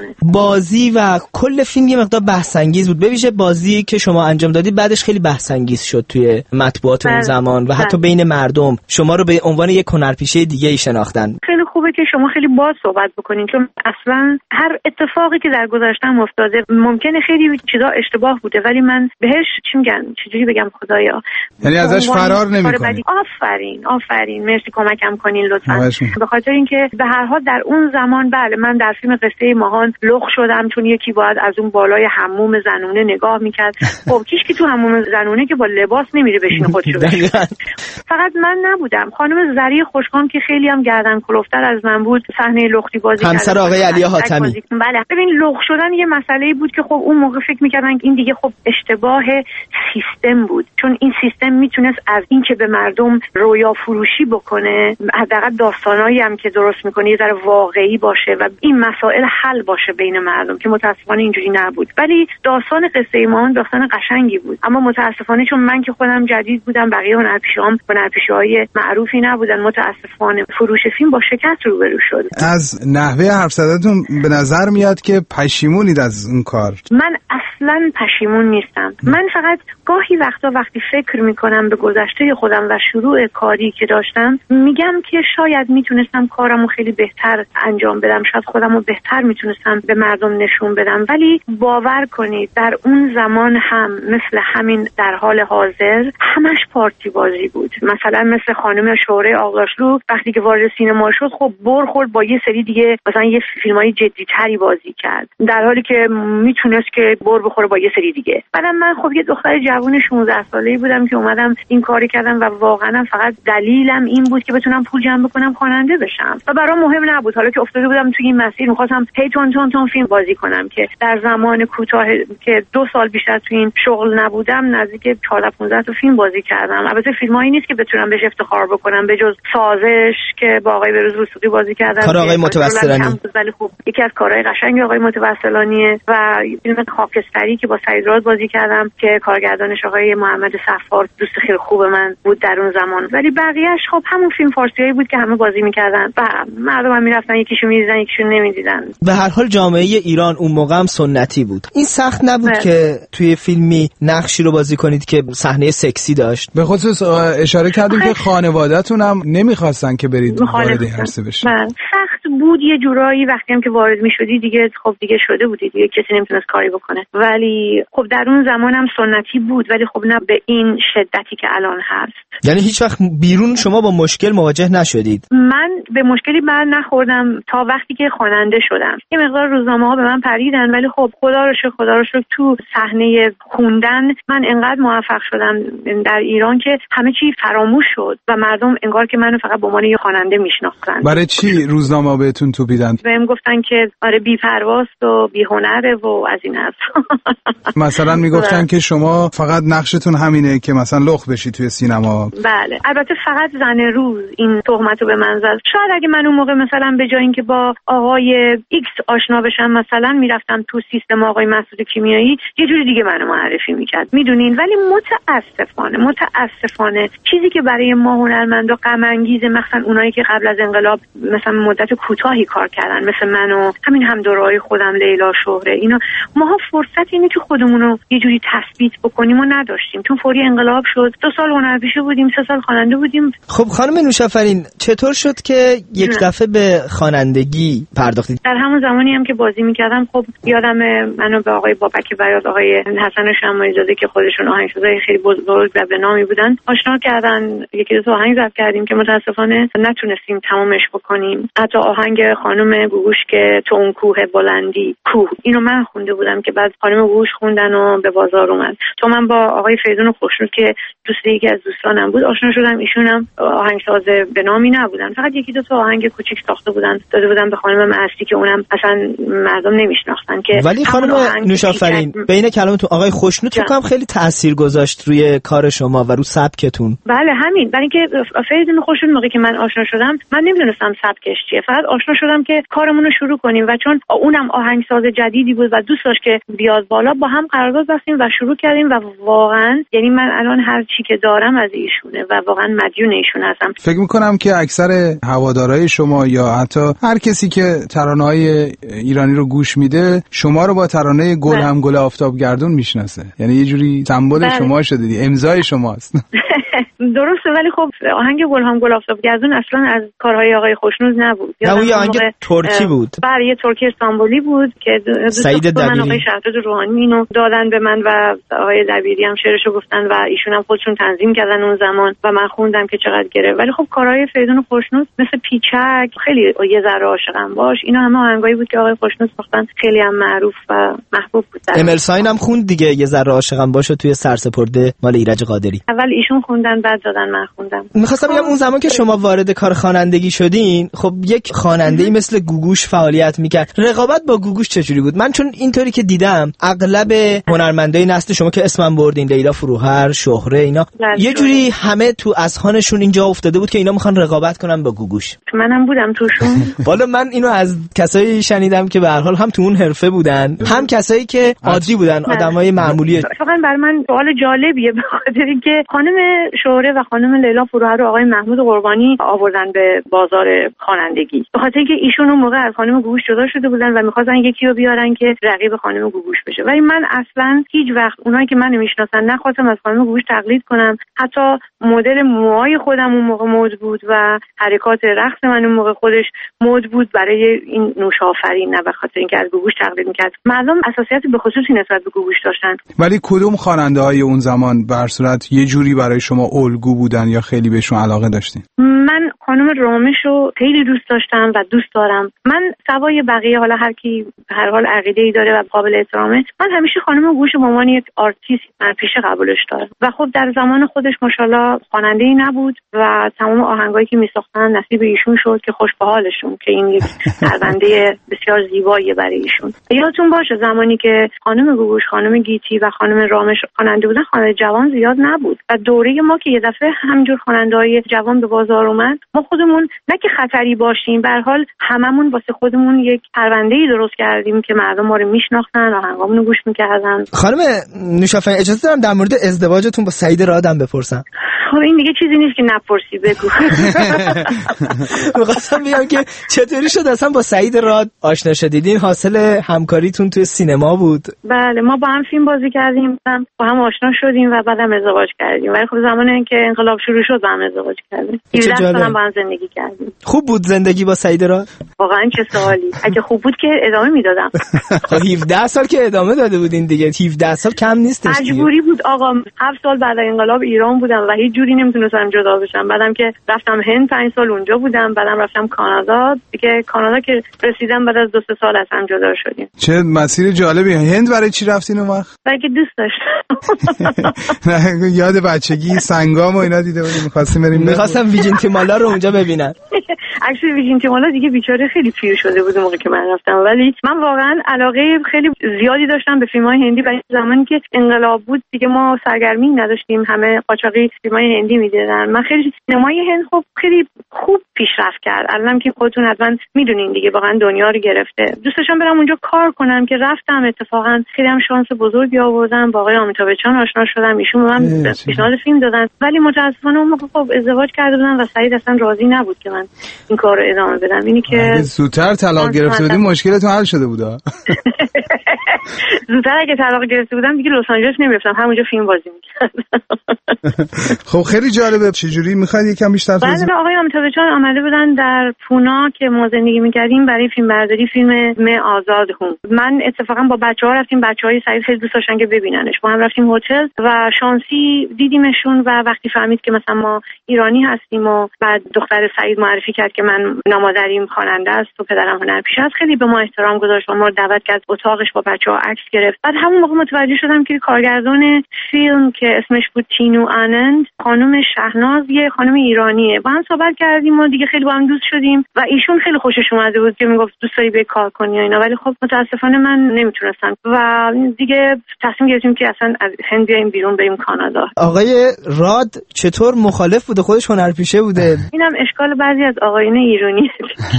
بازی و کل فیلم یه مقدار بحث انگیز بود. ببیشه بازی که شما انجام دادید بعدش خیلی بحث انگیز شد توی مطبوعات اون زمان و حتی بین مردم، شما رو به عنوان یک هنرپیشه دیگه ای شناختن. خیلی خوبه که شما خیلی باز صحبت بکنین، چون اصلا هر اتفاقی که در گذشته‌ام افتاده ممکنه خیلی چیزا اشتباه بوده، ولی من بهش چی میگن چجوری بگم خدایا، یعنی ازش فرار نمی‌کنی. آفرین آفرین مرسی کمکم کنین لطفا. به خاطر اینکه به هر حال در اون زمان بله من در فیلم قصه ماهان لخ شدم، چون یکی باید از اون بالای حموم زنونه نگاه میکرد. خب کیش که تو حموم زنونه که با لباس نمیره بشینه خودشو بشینه. فقط من نبودم، خانم زری خوشخان که خیلی هم گردن کلفتر از من بود صحنه لختی بازی کرد، همسر آقای علی حاتمی. بله ببین لخ شدن یه مسئله‌ای بود که خب اون موقع فکر میکردن این دیگه خب اشتباه سیستم بود، چون این سیستم میتونست از این که به مردم رویا فروشی بکنه، حداقل داستانایی هم که درست میکنه یه ذره واقعی باشه و این مسائل حل باشه بین مردم، که متاسفانه اینجوری نبود. ولی داستان قصه ایمان داستان قشنگی بود، اما متاسفانه چون من که خودم جدید بودم، بقیه هنرپیشه‌ام هنرپیشه‌های معروفی نبودن، متاسفانه فروش فیلم با شکست روبرو شد. از نحوه حرف زدنتون به نظر میاد که پشیمونید از اون کار. من اصلا پشیمون نیستم. من فقط گاهی وقتا وقتی فکر میکنم به گذشته خودم و شروع کاری که داشتم، میگم که شاید میتونستم کارمو خیلی بهتر انجام بدم، شاید خودمو بهتر میتونستم به مردم نشون بدم. ولی باور کنید در اون زمان هم مثل همین در حال حاضر همش پارتی بازی بود. مثلا مثل خانم شهره آغاشلو وقتی که وارد سینما شد خب بر خورد با یه سری دیگه مثلا یه فیلمای جدی‌تری بازی کرد، در حالی که میتونست که بر بخوره با یه سری دیگه. بعدم من خب یه دختر جوون شانزده ساله‌ای بودم که اومدم این کاری کردم و واقعا فقط دلیلم این بود که بتونم پول جمع بکنم خواننده بشم و برام مهم نبود. حالا که افتاده بودم توی این مسیر می‌خواستم هی تون تون تون فیلم بازی کنم که در زمان کوتاه که دو سال بیشتر توی این شغل نبودم نزدیک چهارده پانزده تا فیلم بازی کردم. البته فیلمایی نیست که بتونم بهش افتخار بکنم به جز سازش که با آقای بروز وثوقی بازی کردم، کار آقای متوسلانی، ولی خب یکی از کارهای قشنگ آقای متوسلانیه، و فیلم خاکستری که با سعید راد بازی کردم که کارگردانش آقای محمد صفار دوست خیلی خوب من بود در اون زمان. ولی بقیه‌اش خب همون فیلم فارسیایی بود که همه بازی می‌کردن و مردم هم می‌رفتن یکیشو می‌دیدن یکیشو نمی‌دیدن. به هر حال جامعه ایران اون موقع هم سنتی بود. این سخت نبود بله. که توی فیلمی نقشی رو بازی کنید که صحنه سکسی داشت؟ به خصوص اشاره کردیم که خانواده‌تون هم نمی‌خواستن که برید وارد این عرصه بشید. بله. سخت بود یه جورایی، وقتی هم که وارد می‌شدی دیگه خب دیگه شده بودی دیگه، کسی نمی‌تونست کاری بکنه. ولی خب در اون زمان هم سنتی بود، ولی خب نه به این شدتی که الان هست. یعنی هیچ وقت بیرون شما با مشکل مواجه نشدید؟ من به مشکلی بر نخوردم تا وقتی که خواننده شدم. یه مقدار روزنامه‌ها به من پریدن، ولی خب خدا رو شکر خدا رو شکر تو صحنه خوندن من انقدر موفق شدم در ایران که همه چی فراموش شد و مردم انگار که منو فقط به عنوان یه خواننده میشناختن. برای چی روزنامه‌ها بهتون توپیدن؟ بهم گفتن که آره بی‌پرواست و بی‌هنره و از این حرفا. مثلا میگفتن که شما فقط نقشتون همینه که مثلا لخ بشی توی سینما. بله البته فقط زن روز این تهمتو به من زد. شاید اگه من اون موقع مثلا به جای اینکه با آقای ایکس آشنا بشم مثلا میرفتم تو سیستم آقای مسعود کیمیایی یه جوری دیگه منو معرفی میکرد، میدونین. ولی متاسفانه متاسفانه چیزی که برای ما هنرمندا غم انگیزه، مثلا اونایی که قبل از انقلاب مثلا مدت کوتاهی کار کردن مثل من و همین همدورای خودم لیلا شهره، اینا ماها فرصت اینه که خودمون رو یه جوری تثبیت بکنیم و نداشتیم، چون فوری انقلاب شد. دو سال هنرپیشه بودیم، سه سال خواننده بودیم. خب خانم نوشافرین چطور شد که یک دفعه به خوانندگی پرداختید؟ در همون زمانی هم که بازی میکردم خب یادم منو به آقای بابک بیات، آقای حسن شماعی زاده که خودشون آهنگسازای خیلی بزرگ و به نامی بودن آشنا کردن. یکی دو تا آهنگ ضبط کردیم که متاسفانه نتونستیم تمامش بکنیم. حتی آهنگ آهنگ خانم گوگوش که تو اون کوه بلندی کوه، اینو من خونده بودم که بعد خانم گوگوش خوندن و به بازار اومد. تو من با آقای فریدون خوشنود که دوست یکی از دوستانم بود آشنا شدم. ایشونم آهنگساز به نامی نبودن، فقط یکی دو تا آهنگ کوچیک ساخته بودن، داده بودن به خانم معصی که اونم اصلا مردم نمیشناختن. که ولی خانم نوشافرین بین کلامتون آقای خوشنود فکر کنم خیلی تاثیر گذاشت روی کار شما و رو سبکتون. بله همین، برای اینکه فریدون خوشنود موقعی که من آشنا شدم من نمیدونستم سبکش چیه، فقط آشنا شدم که کارمون رو شروع کنیم و چون اونم آهنگساز جدیدی بود و دوست داشت که بیاد بالا، با هم قرارداد بستیم و شروع کردیم و واقعا یعنی من الان هر چی که دارم از ایشونه و واقعا مدیون ایشون هستم. فکر میکنم که اکثر هوادارهای شما یا حتی هر کسی که ترانه‌های ایرانی رو گوش میده شما رو با ترانه گل هم گل آفتابگردون میشناسه، یعنی یه جوری سمبل شما شده، امضای شماست. درسته، ولی خب آهنگ گل هم گل آفتابگردون اصلا از کارهای آقای خوشنود نبود. نه اون آهنگ ترکی بود. بله یه ترکی استانبولی بود که سعید دبیری آقای شهرزاد روحانی اینو دادن به من و آقای دبیری هم شعرشو گفتن و ایشون هم خودشون تنظیم کردن اون زمان و من خوندم که چقدر گرفت. ولی خب کارهای فریدون خوشنود مثل پیچک، خیلی یه ذره عاشقم باش، اینا همه آهنگایی بود که آقای خوشنود ساختن، خیلی هم معروف و محبوب بود. املساین هم خوند دیگه یه ذره عاشقم باشه توی سرسپرده مال ایرج قادری. اول ایشون خوندن بعد دادن من خوندم. می‌خواستم بگم اون زمان که شما وارد کار خوانندگی شدین، خب یک خواننده‌ای مثل گوگوش فعالیت می‌کرد. رقابت با گوگوش چجوری بود؟ من چون اینطوری که دیدم اغلب هنرمندای نسل شما که اسمم بردین، لیلا فروهر، شهره، اینا یه جوری همه تو اذهانشون اینجا افتاده بود که اینا میخوان رقابت کنن با گوگوش. منم بودم توشون. والا من اینو از کسایی شنیدم که به هر حال هم تو اون حرفه بودن، هم کسایی که عادی بودن، آدمای معمولی. واقعا برای من سوال جالبیه به خاطر اینکه خانم شهره و خانم لیلا فروهر رو آقای محمود قربانی آوردن به بازار خوانندگی، به خاطر اینکه ایشون اون موقع از خانم گوگوش جدا شده بودن و می‌خواستن یکی رو بیارن که رقیب خانم گوگوش بشه. ولی من اصلا هیچ وقت اونایی که منو میشناسن نخواستم از خانم گوگوش تقلید کنم. حتی مدل موهای خودم اون موقع مد بود و حرکات رقص من اون موقع خودش مد بود برای این نوشافرین، نه به خاطر اینکه از گوگوش تقلید می‌کرد. مردم اساسیت به خصوصی نسبت به گوگوش داشتن. ولی کدوم خواننده‌های اون زمان به هر صورت یه جوری برای شما الگو بودن یا خیلی بهشون علاقه داشتین؟ من خانم رامش رو خیلی دوست داشتم و دوست دارم. من سوای بقیه، حالا هر کی هر حال عقیده‌ای داره و قابل احترامه، من همیشه خانم گوش به عنوان یک آرتیست من پیش قبولش دارم و خب در زمان خودش ماشاءالله خواننده‌ای نبود و تمام آهنگایی که می‌ساختن نصیب ایشون شد که خوش به حالشون، که این یک پرونده بسیار زیباییه برای ایشون. یادتون باشه زمانی که خانم گوگوش، خانم گیتی و خانم رامش خواننده بودن، خواننده جوان زیاد نبود و دوره ما که یه دفعه همینجور خواننده‌های جوان به بازار اومد، ما خودمون نه که خطری باشیم، به هر حال هممون واسه خودمون یک پرونده‌ای درست کردیم که مردم ما رو میشناختن، آهنگامون رو گوش می‌کردن. خانم نوشافرین اجازه دارم در مورد ازدواجتون با سعید رادم بپرسم؟ خب این دیگه چیزی نیست که نپرسی، بگو. می‌خواستم بگم که چطوری شد اصلا با سعید راد آشنا شدیدین؟ حاصل همکاریتون توی سینما بود؟ بله ما با هم فیلم بازی کردیم، با هم آشنا شدیم و بعدم ازدواج کردیم. ولی خب زمانی که انقلاب شروع شد با هم ازدواج کردیم. هفده سال با هم زندگی کردیم. خوب بود زندگی با سعید راد؟ واقعا چه سوالی. اگه خوب بود که ادامه میدادم. خب هفده سال که ادامه داده بودین دیگه. هفده سال کم نیستش دیگه. مجبوری بود آقا. هفت سال بعد انقلاب ایران بودم و هیچ جوری نمیتونستم جدا بشم. بعدم که رفتم هند پنج سال اونجا بودم، بعدم رفتم کانادا. دیگه کانادا که رسیدم بعد از دو سه سال از هم جدا شدیم. چه مسیر جالبی. هند برای چی رفتین اون وقت؟ برای که دوست داشتم. یاد بچگی سنگام و اینا دیده بودیم، می‌خواستیم بریم. می‌خواستم ویجینتیمالا رو اونجا ببینن. اکچولی ویجینتیمالا دیگه بیچاره خیلی پیر شده بود موقعی که من رفتم، ولی من واقعا علاقه خیلی زیادی داشتم به فیلم‌های هندی. برای زمانی که انقلاب بود دیگه ما سرگرمی نداشتیم، همه قاچاقی فیلم‌های هندی می‌دیدن. من خیلی سینمای هند خب خیلی خوب پیشرفت کرد. الانم که خودتون حتما میدونین دیگه واقعا دنیا رو گرفته. دوست داشتم برم اونجا کار کنم که رفتم. اتفاقا خیلی هم شانس بزرگی آوردم، با آقای آمیتاب بچان آشنا شدم. ایشون به من پیشنهاد فیلم دادن، ولی متأسفانه اون موقع خب ازدواج کرده بودن و سعید اصلا راضی نبود که من این کار رو ادامه بدم. اینی که زودتر طلاق گرفته بودیم مشکلتون حل شده بود. زودتر اگه طلاق گرفته بودم دیگه لس آنجلس نمیرفتم، همونجا فیلم بازی می‌کردم. خب خیلی جالبه. چجوری می‌خواید یکم بیشتر توضیح بدید؟ آقای آمیتاب بچان آمده بودن در پونا که ما زندگی می‌کردیم برای فیلم برداری فیلم م آزاد هم. من اتفاقا با بچه‌ها رفتیم، بچه‌های سعید خیلی دوست داشتن که ببیننش. با هم رفتیم هتل و شانسی دیدیمشون و وقتی فهمید که مثلا ما ایرانی هستیم و بعد دختر سعید معرفی کرد که من نامادریم خواننده است و پدرم هنرپیشه است، خیلی به ما احترام گذاشت و ما رو دعوت کرد اتاقش با بچه‌ها عکس گرفت. بعد همون موقع متوجه شدم که کارگردان فیلم که اسمش بود تینو آنند، خانم شهناز، یه خانم ایرانیه. با هم صحبت کردیم و دیگه خیلی با هم دوست شدیم و ایشون خیلی خوشش اومده بود که میگفت دوست داری به کار کنی و اینا، ولی خب متاسفانه من نمیتونستم و دیگه تصمیم گرفتیم که اصلا از هند بیایم بیرون بریم کانادا. آقای راد چطور مخالف بوده؟ خودش هنرپیشه بوده. اینم اشکال بعضی از آقایون ایرانی.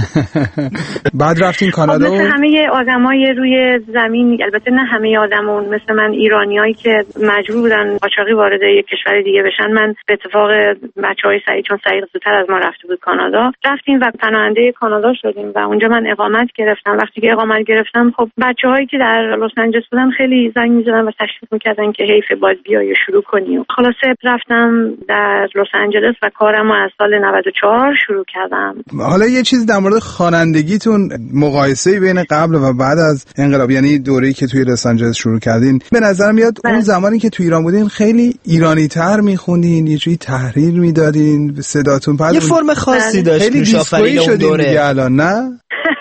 بعد رفتین کانادا. خب مثل همه آدمای روی زمین، البته نه همه آدمون، مثل من ایرانیایی که مجبور بودن قاچاقی وارد یک کشور دیگه بشن. من به اتفاق بچهای سعید، چون سعید زودتر از ما رفته بود کانادا، رفتیم و پناهنده کانادا شدیم و اونجا من اقامت گرفتم. وقتی که اقامت گرفتم خب بچه‌هایی که در لس آنجلس بودن خیلی زنگ می‌زدن و تشویق می‌کردن که حیف باز بیای شروع کنی. خلاصه رفتم در لس آنجلس و کارمو از سال نود و چهار شروع کردم. حالا یه چیز در مورد خوانندگیتون، مقایسه بین قبل و بعد از انقلاب، یعنی دوره‌ای که توی لس آنجلس شروع کردین، به نظر میاد اون زمانی که توی ایران بودین خیلی ایرانی‌تر می‌خوندین، یه جوری تحریر می‌دادین، صداتون بعد یه فرم خاصی داشت. خیلی دیسکویی شدین دیگه الان، نه؟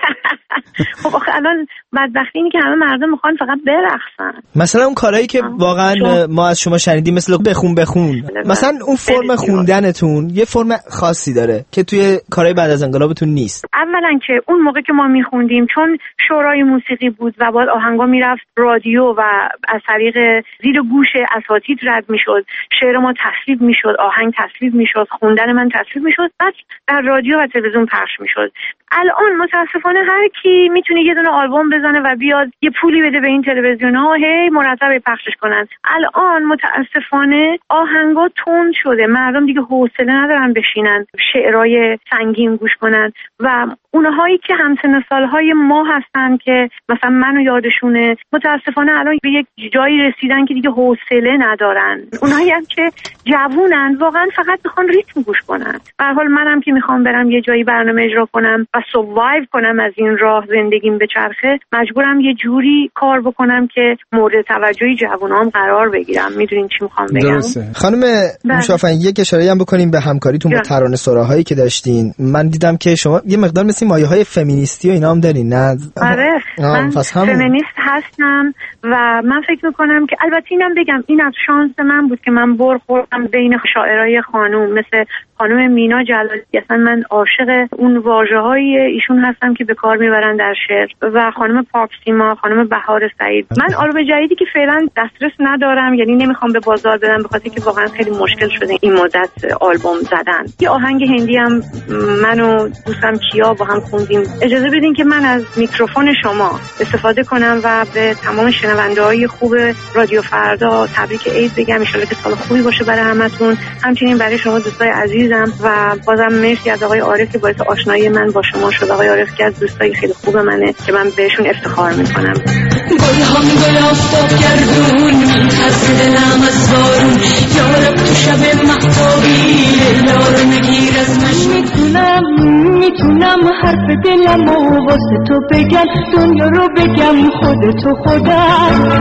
خب آخه الان بدبختی اینه که همه مردم میخوان فقط برقصن. مثلا اون کارهایی که واقعا ما از شما شنیدیم مثل بخون بخون، مثلا اون فرم خوندنتون یه فرم خاصی داره که توی کارهای بعد از انقلابتون نیست. اولا که اون موقع که ما میخوندیم چون شورای موسیقی بود و بعد آهنگا میرفت رادیو و از طریق زیر گوش اساتید رد میشد، شعر ما تصویب میشد، آهنگ تصویب میشد، خوندن من تصویب میشد، بعد در رادیو و تلویزیون پخش میشد. الان متاسفانه هر کی میتونه یه دونه آلبوم بزنه و بیاد یه پولی بده به این تلویزیون‌ها هی مرتب پخشش کنن. الان متاسفانه آهنگا تند شده، مردم دیگه حوصله ندارن بشینن شعرهای سنگین گوش کنن و اونهایی که همسن سالهای ما هستن که مثلا منو یادشونه، متاسفانه الان به یک جایی رسیدن که دیگه حوصله ندارن. اونهایی هم که جوونن واقعا فقط میخوان ریتم گوش کنن. به هر حال منم که میخوام برم یه جایی برنامه اجرا کنم و سروایو کنم از این راه، زندگیم به چرخه، مجبورم یه جوری کار بکنم که مورد توجه جوونام قرار بگیرم. میدونین چی میخوام بگم؟ درسته. خانم مشافن، یک اشاره هم بکنیم به همکاریتون با ترانه سراهایی که داشتین. من دیدم که شما یه مقدار مثل مایه‌های فمینیستی و اینا هم دارین، نه؟ آره، من فمینیست هستم و من فکر میکنم که البته اینم بگم این از شانس من بود که من برخوردم بین شاعرای خانوم مثل خانم مینا جلالی. اصلا من عاشق اون واژه‌های ایشون هستم که به کار میبرن در شعر، و خانم پاک سیما، خانم بهار سعید. من آلبوم جدیدی که فعلا دسترس ندارم، یعنی نمیخوام به بازار بدم به خاطر که واقعا خیلی مشکل شده این مدت آلبوم زدن. یه آهنگ هندی هم من و دوستم کیا با هم خوندیم. اجازه بدین که من از میکروفون شما استفاده کنم و به تمام شنونده‌های خوب رادیو فردا تبریک عید بگم. ان شاءالله که سال خوبی باشه برای همتون، همچنین برای شما دوستای عزیزم، و بازم مرسی از آقای عارف که باعث آشنایی من با شما شد. آقای عارف که از دوستای خیلی خوب منه که من بهشون افتخار میکنم. گل هم گل آفتاب گردون میترسه دلم از بارون، یارب تو شب مهتابی یار نگیر از مش. میتونم میتونم حرف دلم و واسه تو بگم، دنیا رو بگم خودتو خودم.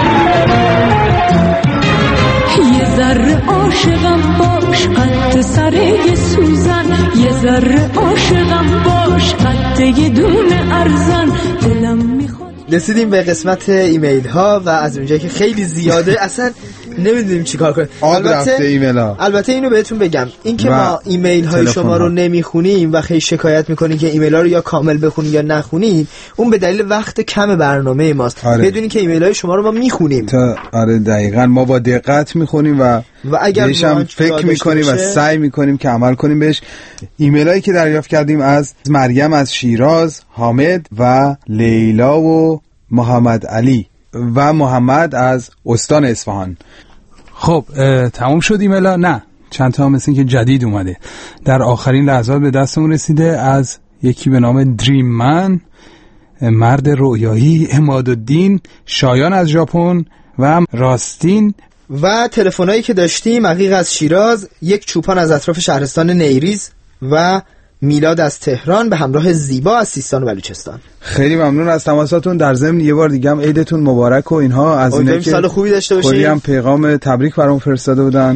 یه ذره عاشقم باش قد سر یه سوزن، یه ذره عاشقم باش قد یه دونه ارزن. دلم میخواد. رسیدیم به قسمت ایمیل ها و از اونجایی که خیلی زیاده اصلا نمیدونیم چیکار کنیم. البته ایمیل ها. البته اینو بهتون بگم، این که ما ایمیل های شما رو نمیخونیم و خیلی شکایت میکنیم که ایمیل ها رو یا کامل بخونیم یا نخونیم، اون به دلیل وقت کم برنامه ماست. آره. بدونین که ایمیل های شما رو ما میخونیم. تا آره دقیقاً ما با دقت میخونیم و و اگر هم فکر میکنیم و سعی میکنیم که عمل کنیم بهش. ایمیل هایی که دریافت کردیم از مریم از شیراز، حامد و لیلا و محمد علی و محمد از استان اصفهان. خب تموم شد ایمیلا؟ نه، چند تا مثل که جدید اومده در آخرین لحظات به دستمون رسیده. از یکی به نام دریم من، مرد رویایی، عمادالدین، شایان از ژاپن و راستین. و تلفنایی که داشتیم: عقیق از شیراز، یک چوپان از اطراف شهرستان نیریز و میلاد از تهران به همراه زیبا از سیستان و بلوچستان. خیلی ممنون از تماساتون. در ضمن یه بار دیگه هم عیدتون مبارک و اینها. از اینا که سال خوبی داشته باشید. کلی هم پیغام تبریک برام فرستاده بودن.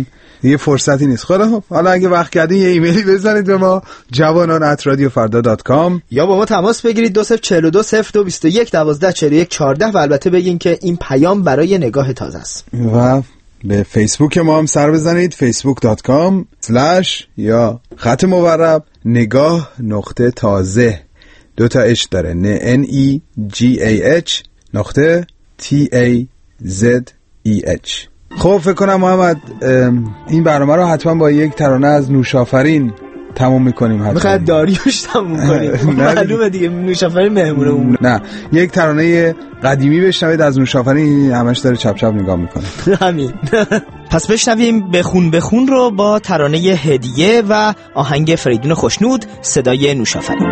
دیگه فرصتی نیست. خیلی خب، حالا اگه وقت کردین یه ایمیلی بزنید به ما جوانان ات رادیو فردا دات کام یا با ما تماس بگیرید دو صفر چهل و دو صفر دو بیست و یک دوازده چهل و یک چهارده و البته بگین که این پیام برای نگاه تازه است. و به فیسبوک ما هم سر بزنید فیسبوک دات کام اسلش یا خط مورب نگاه نقطه تازه، دو تا اچ داره، ان ای جی ای اچ نقطه تی ای زد ای اچ. خب فکر کنم محمد این برنامه رو حتما با یک ترانه از نوشافرین تموم میکنیم. حتما میخواد داریوش تموم کنیم. معلومه دیگه نوشافرین مهمونه. نه یک ترانه قدیمی بشنوید از نوشافرین، همش داره چپ چپ نگاه میکنه. همین. پس بشنویم بخون بخون رو با ترانه هدیه و آهنگ فریدون خوشنود، صدای نوشافرین.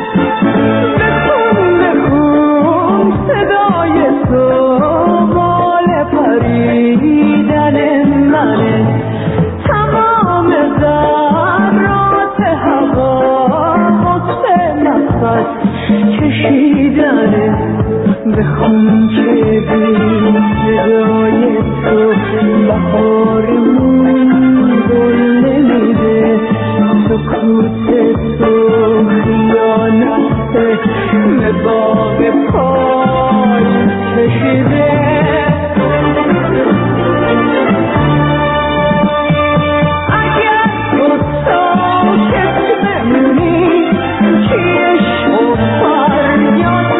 بخون که بین صدای تو بهارمون گل نمیده، سکوت تو خیانت به باغ پای کشیده. اگر تو ساکت بمونی چشم و فریاد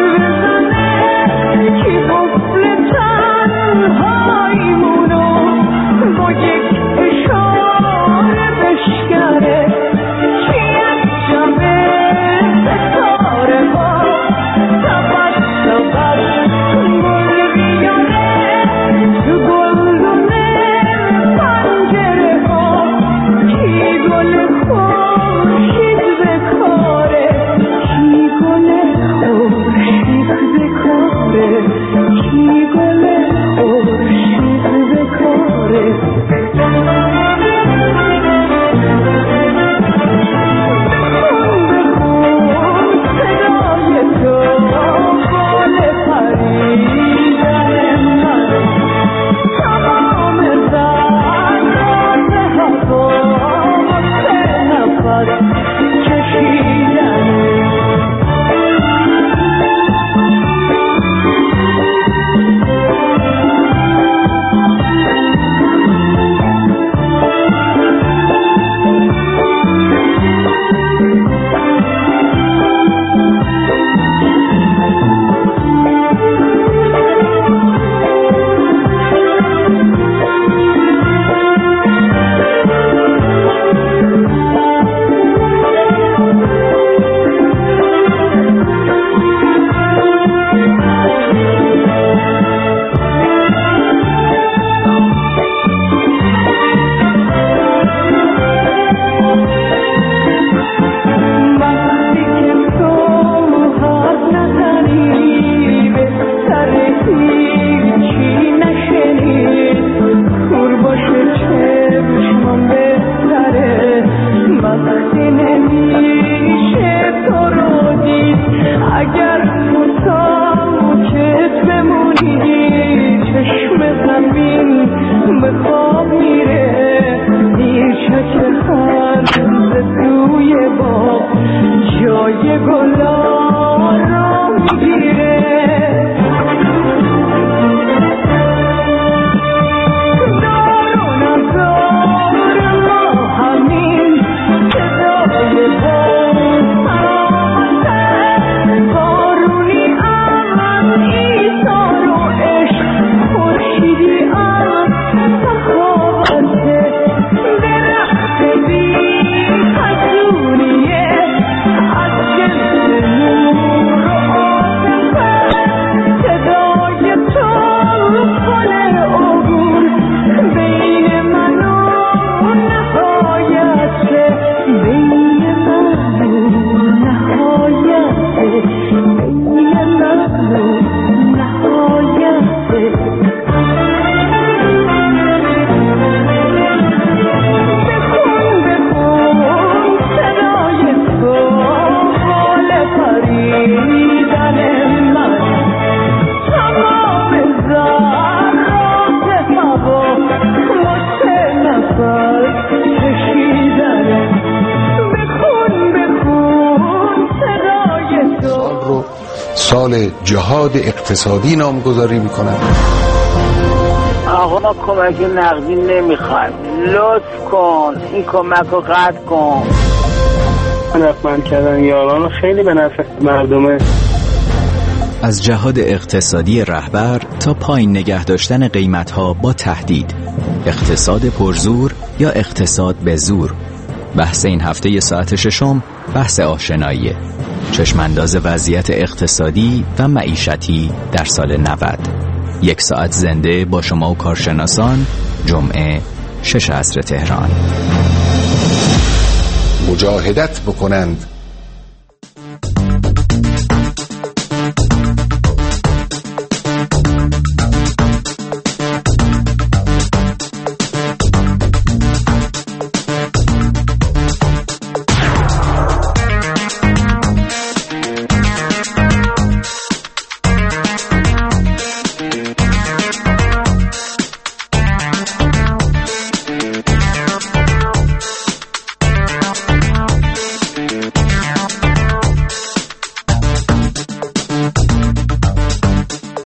سال جهاد اقتصادی نامگذاری میکنند. آقا ما کمک نقدی نمیخوایم، لطف کن این کمک رو قطع کن. رقمند کردن یاران خیلی به نفع مردمه. از جهاد اقتصادی رهبر تا پایین نگه داشتن قیمت‌ها با تهدید، اقتصاد پرزور یا اقتصاد به زور. بحث این هفته ساعت ششم بحث آشناییه، چشمانداز وضعیت اقتصادی و معیشتی در سال نود. یک ساعت زنده با شما و کارشناسان، جمعه شش عصر تهران. مجاهدت بکنند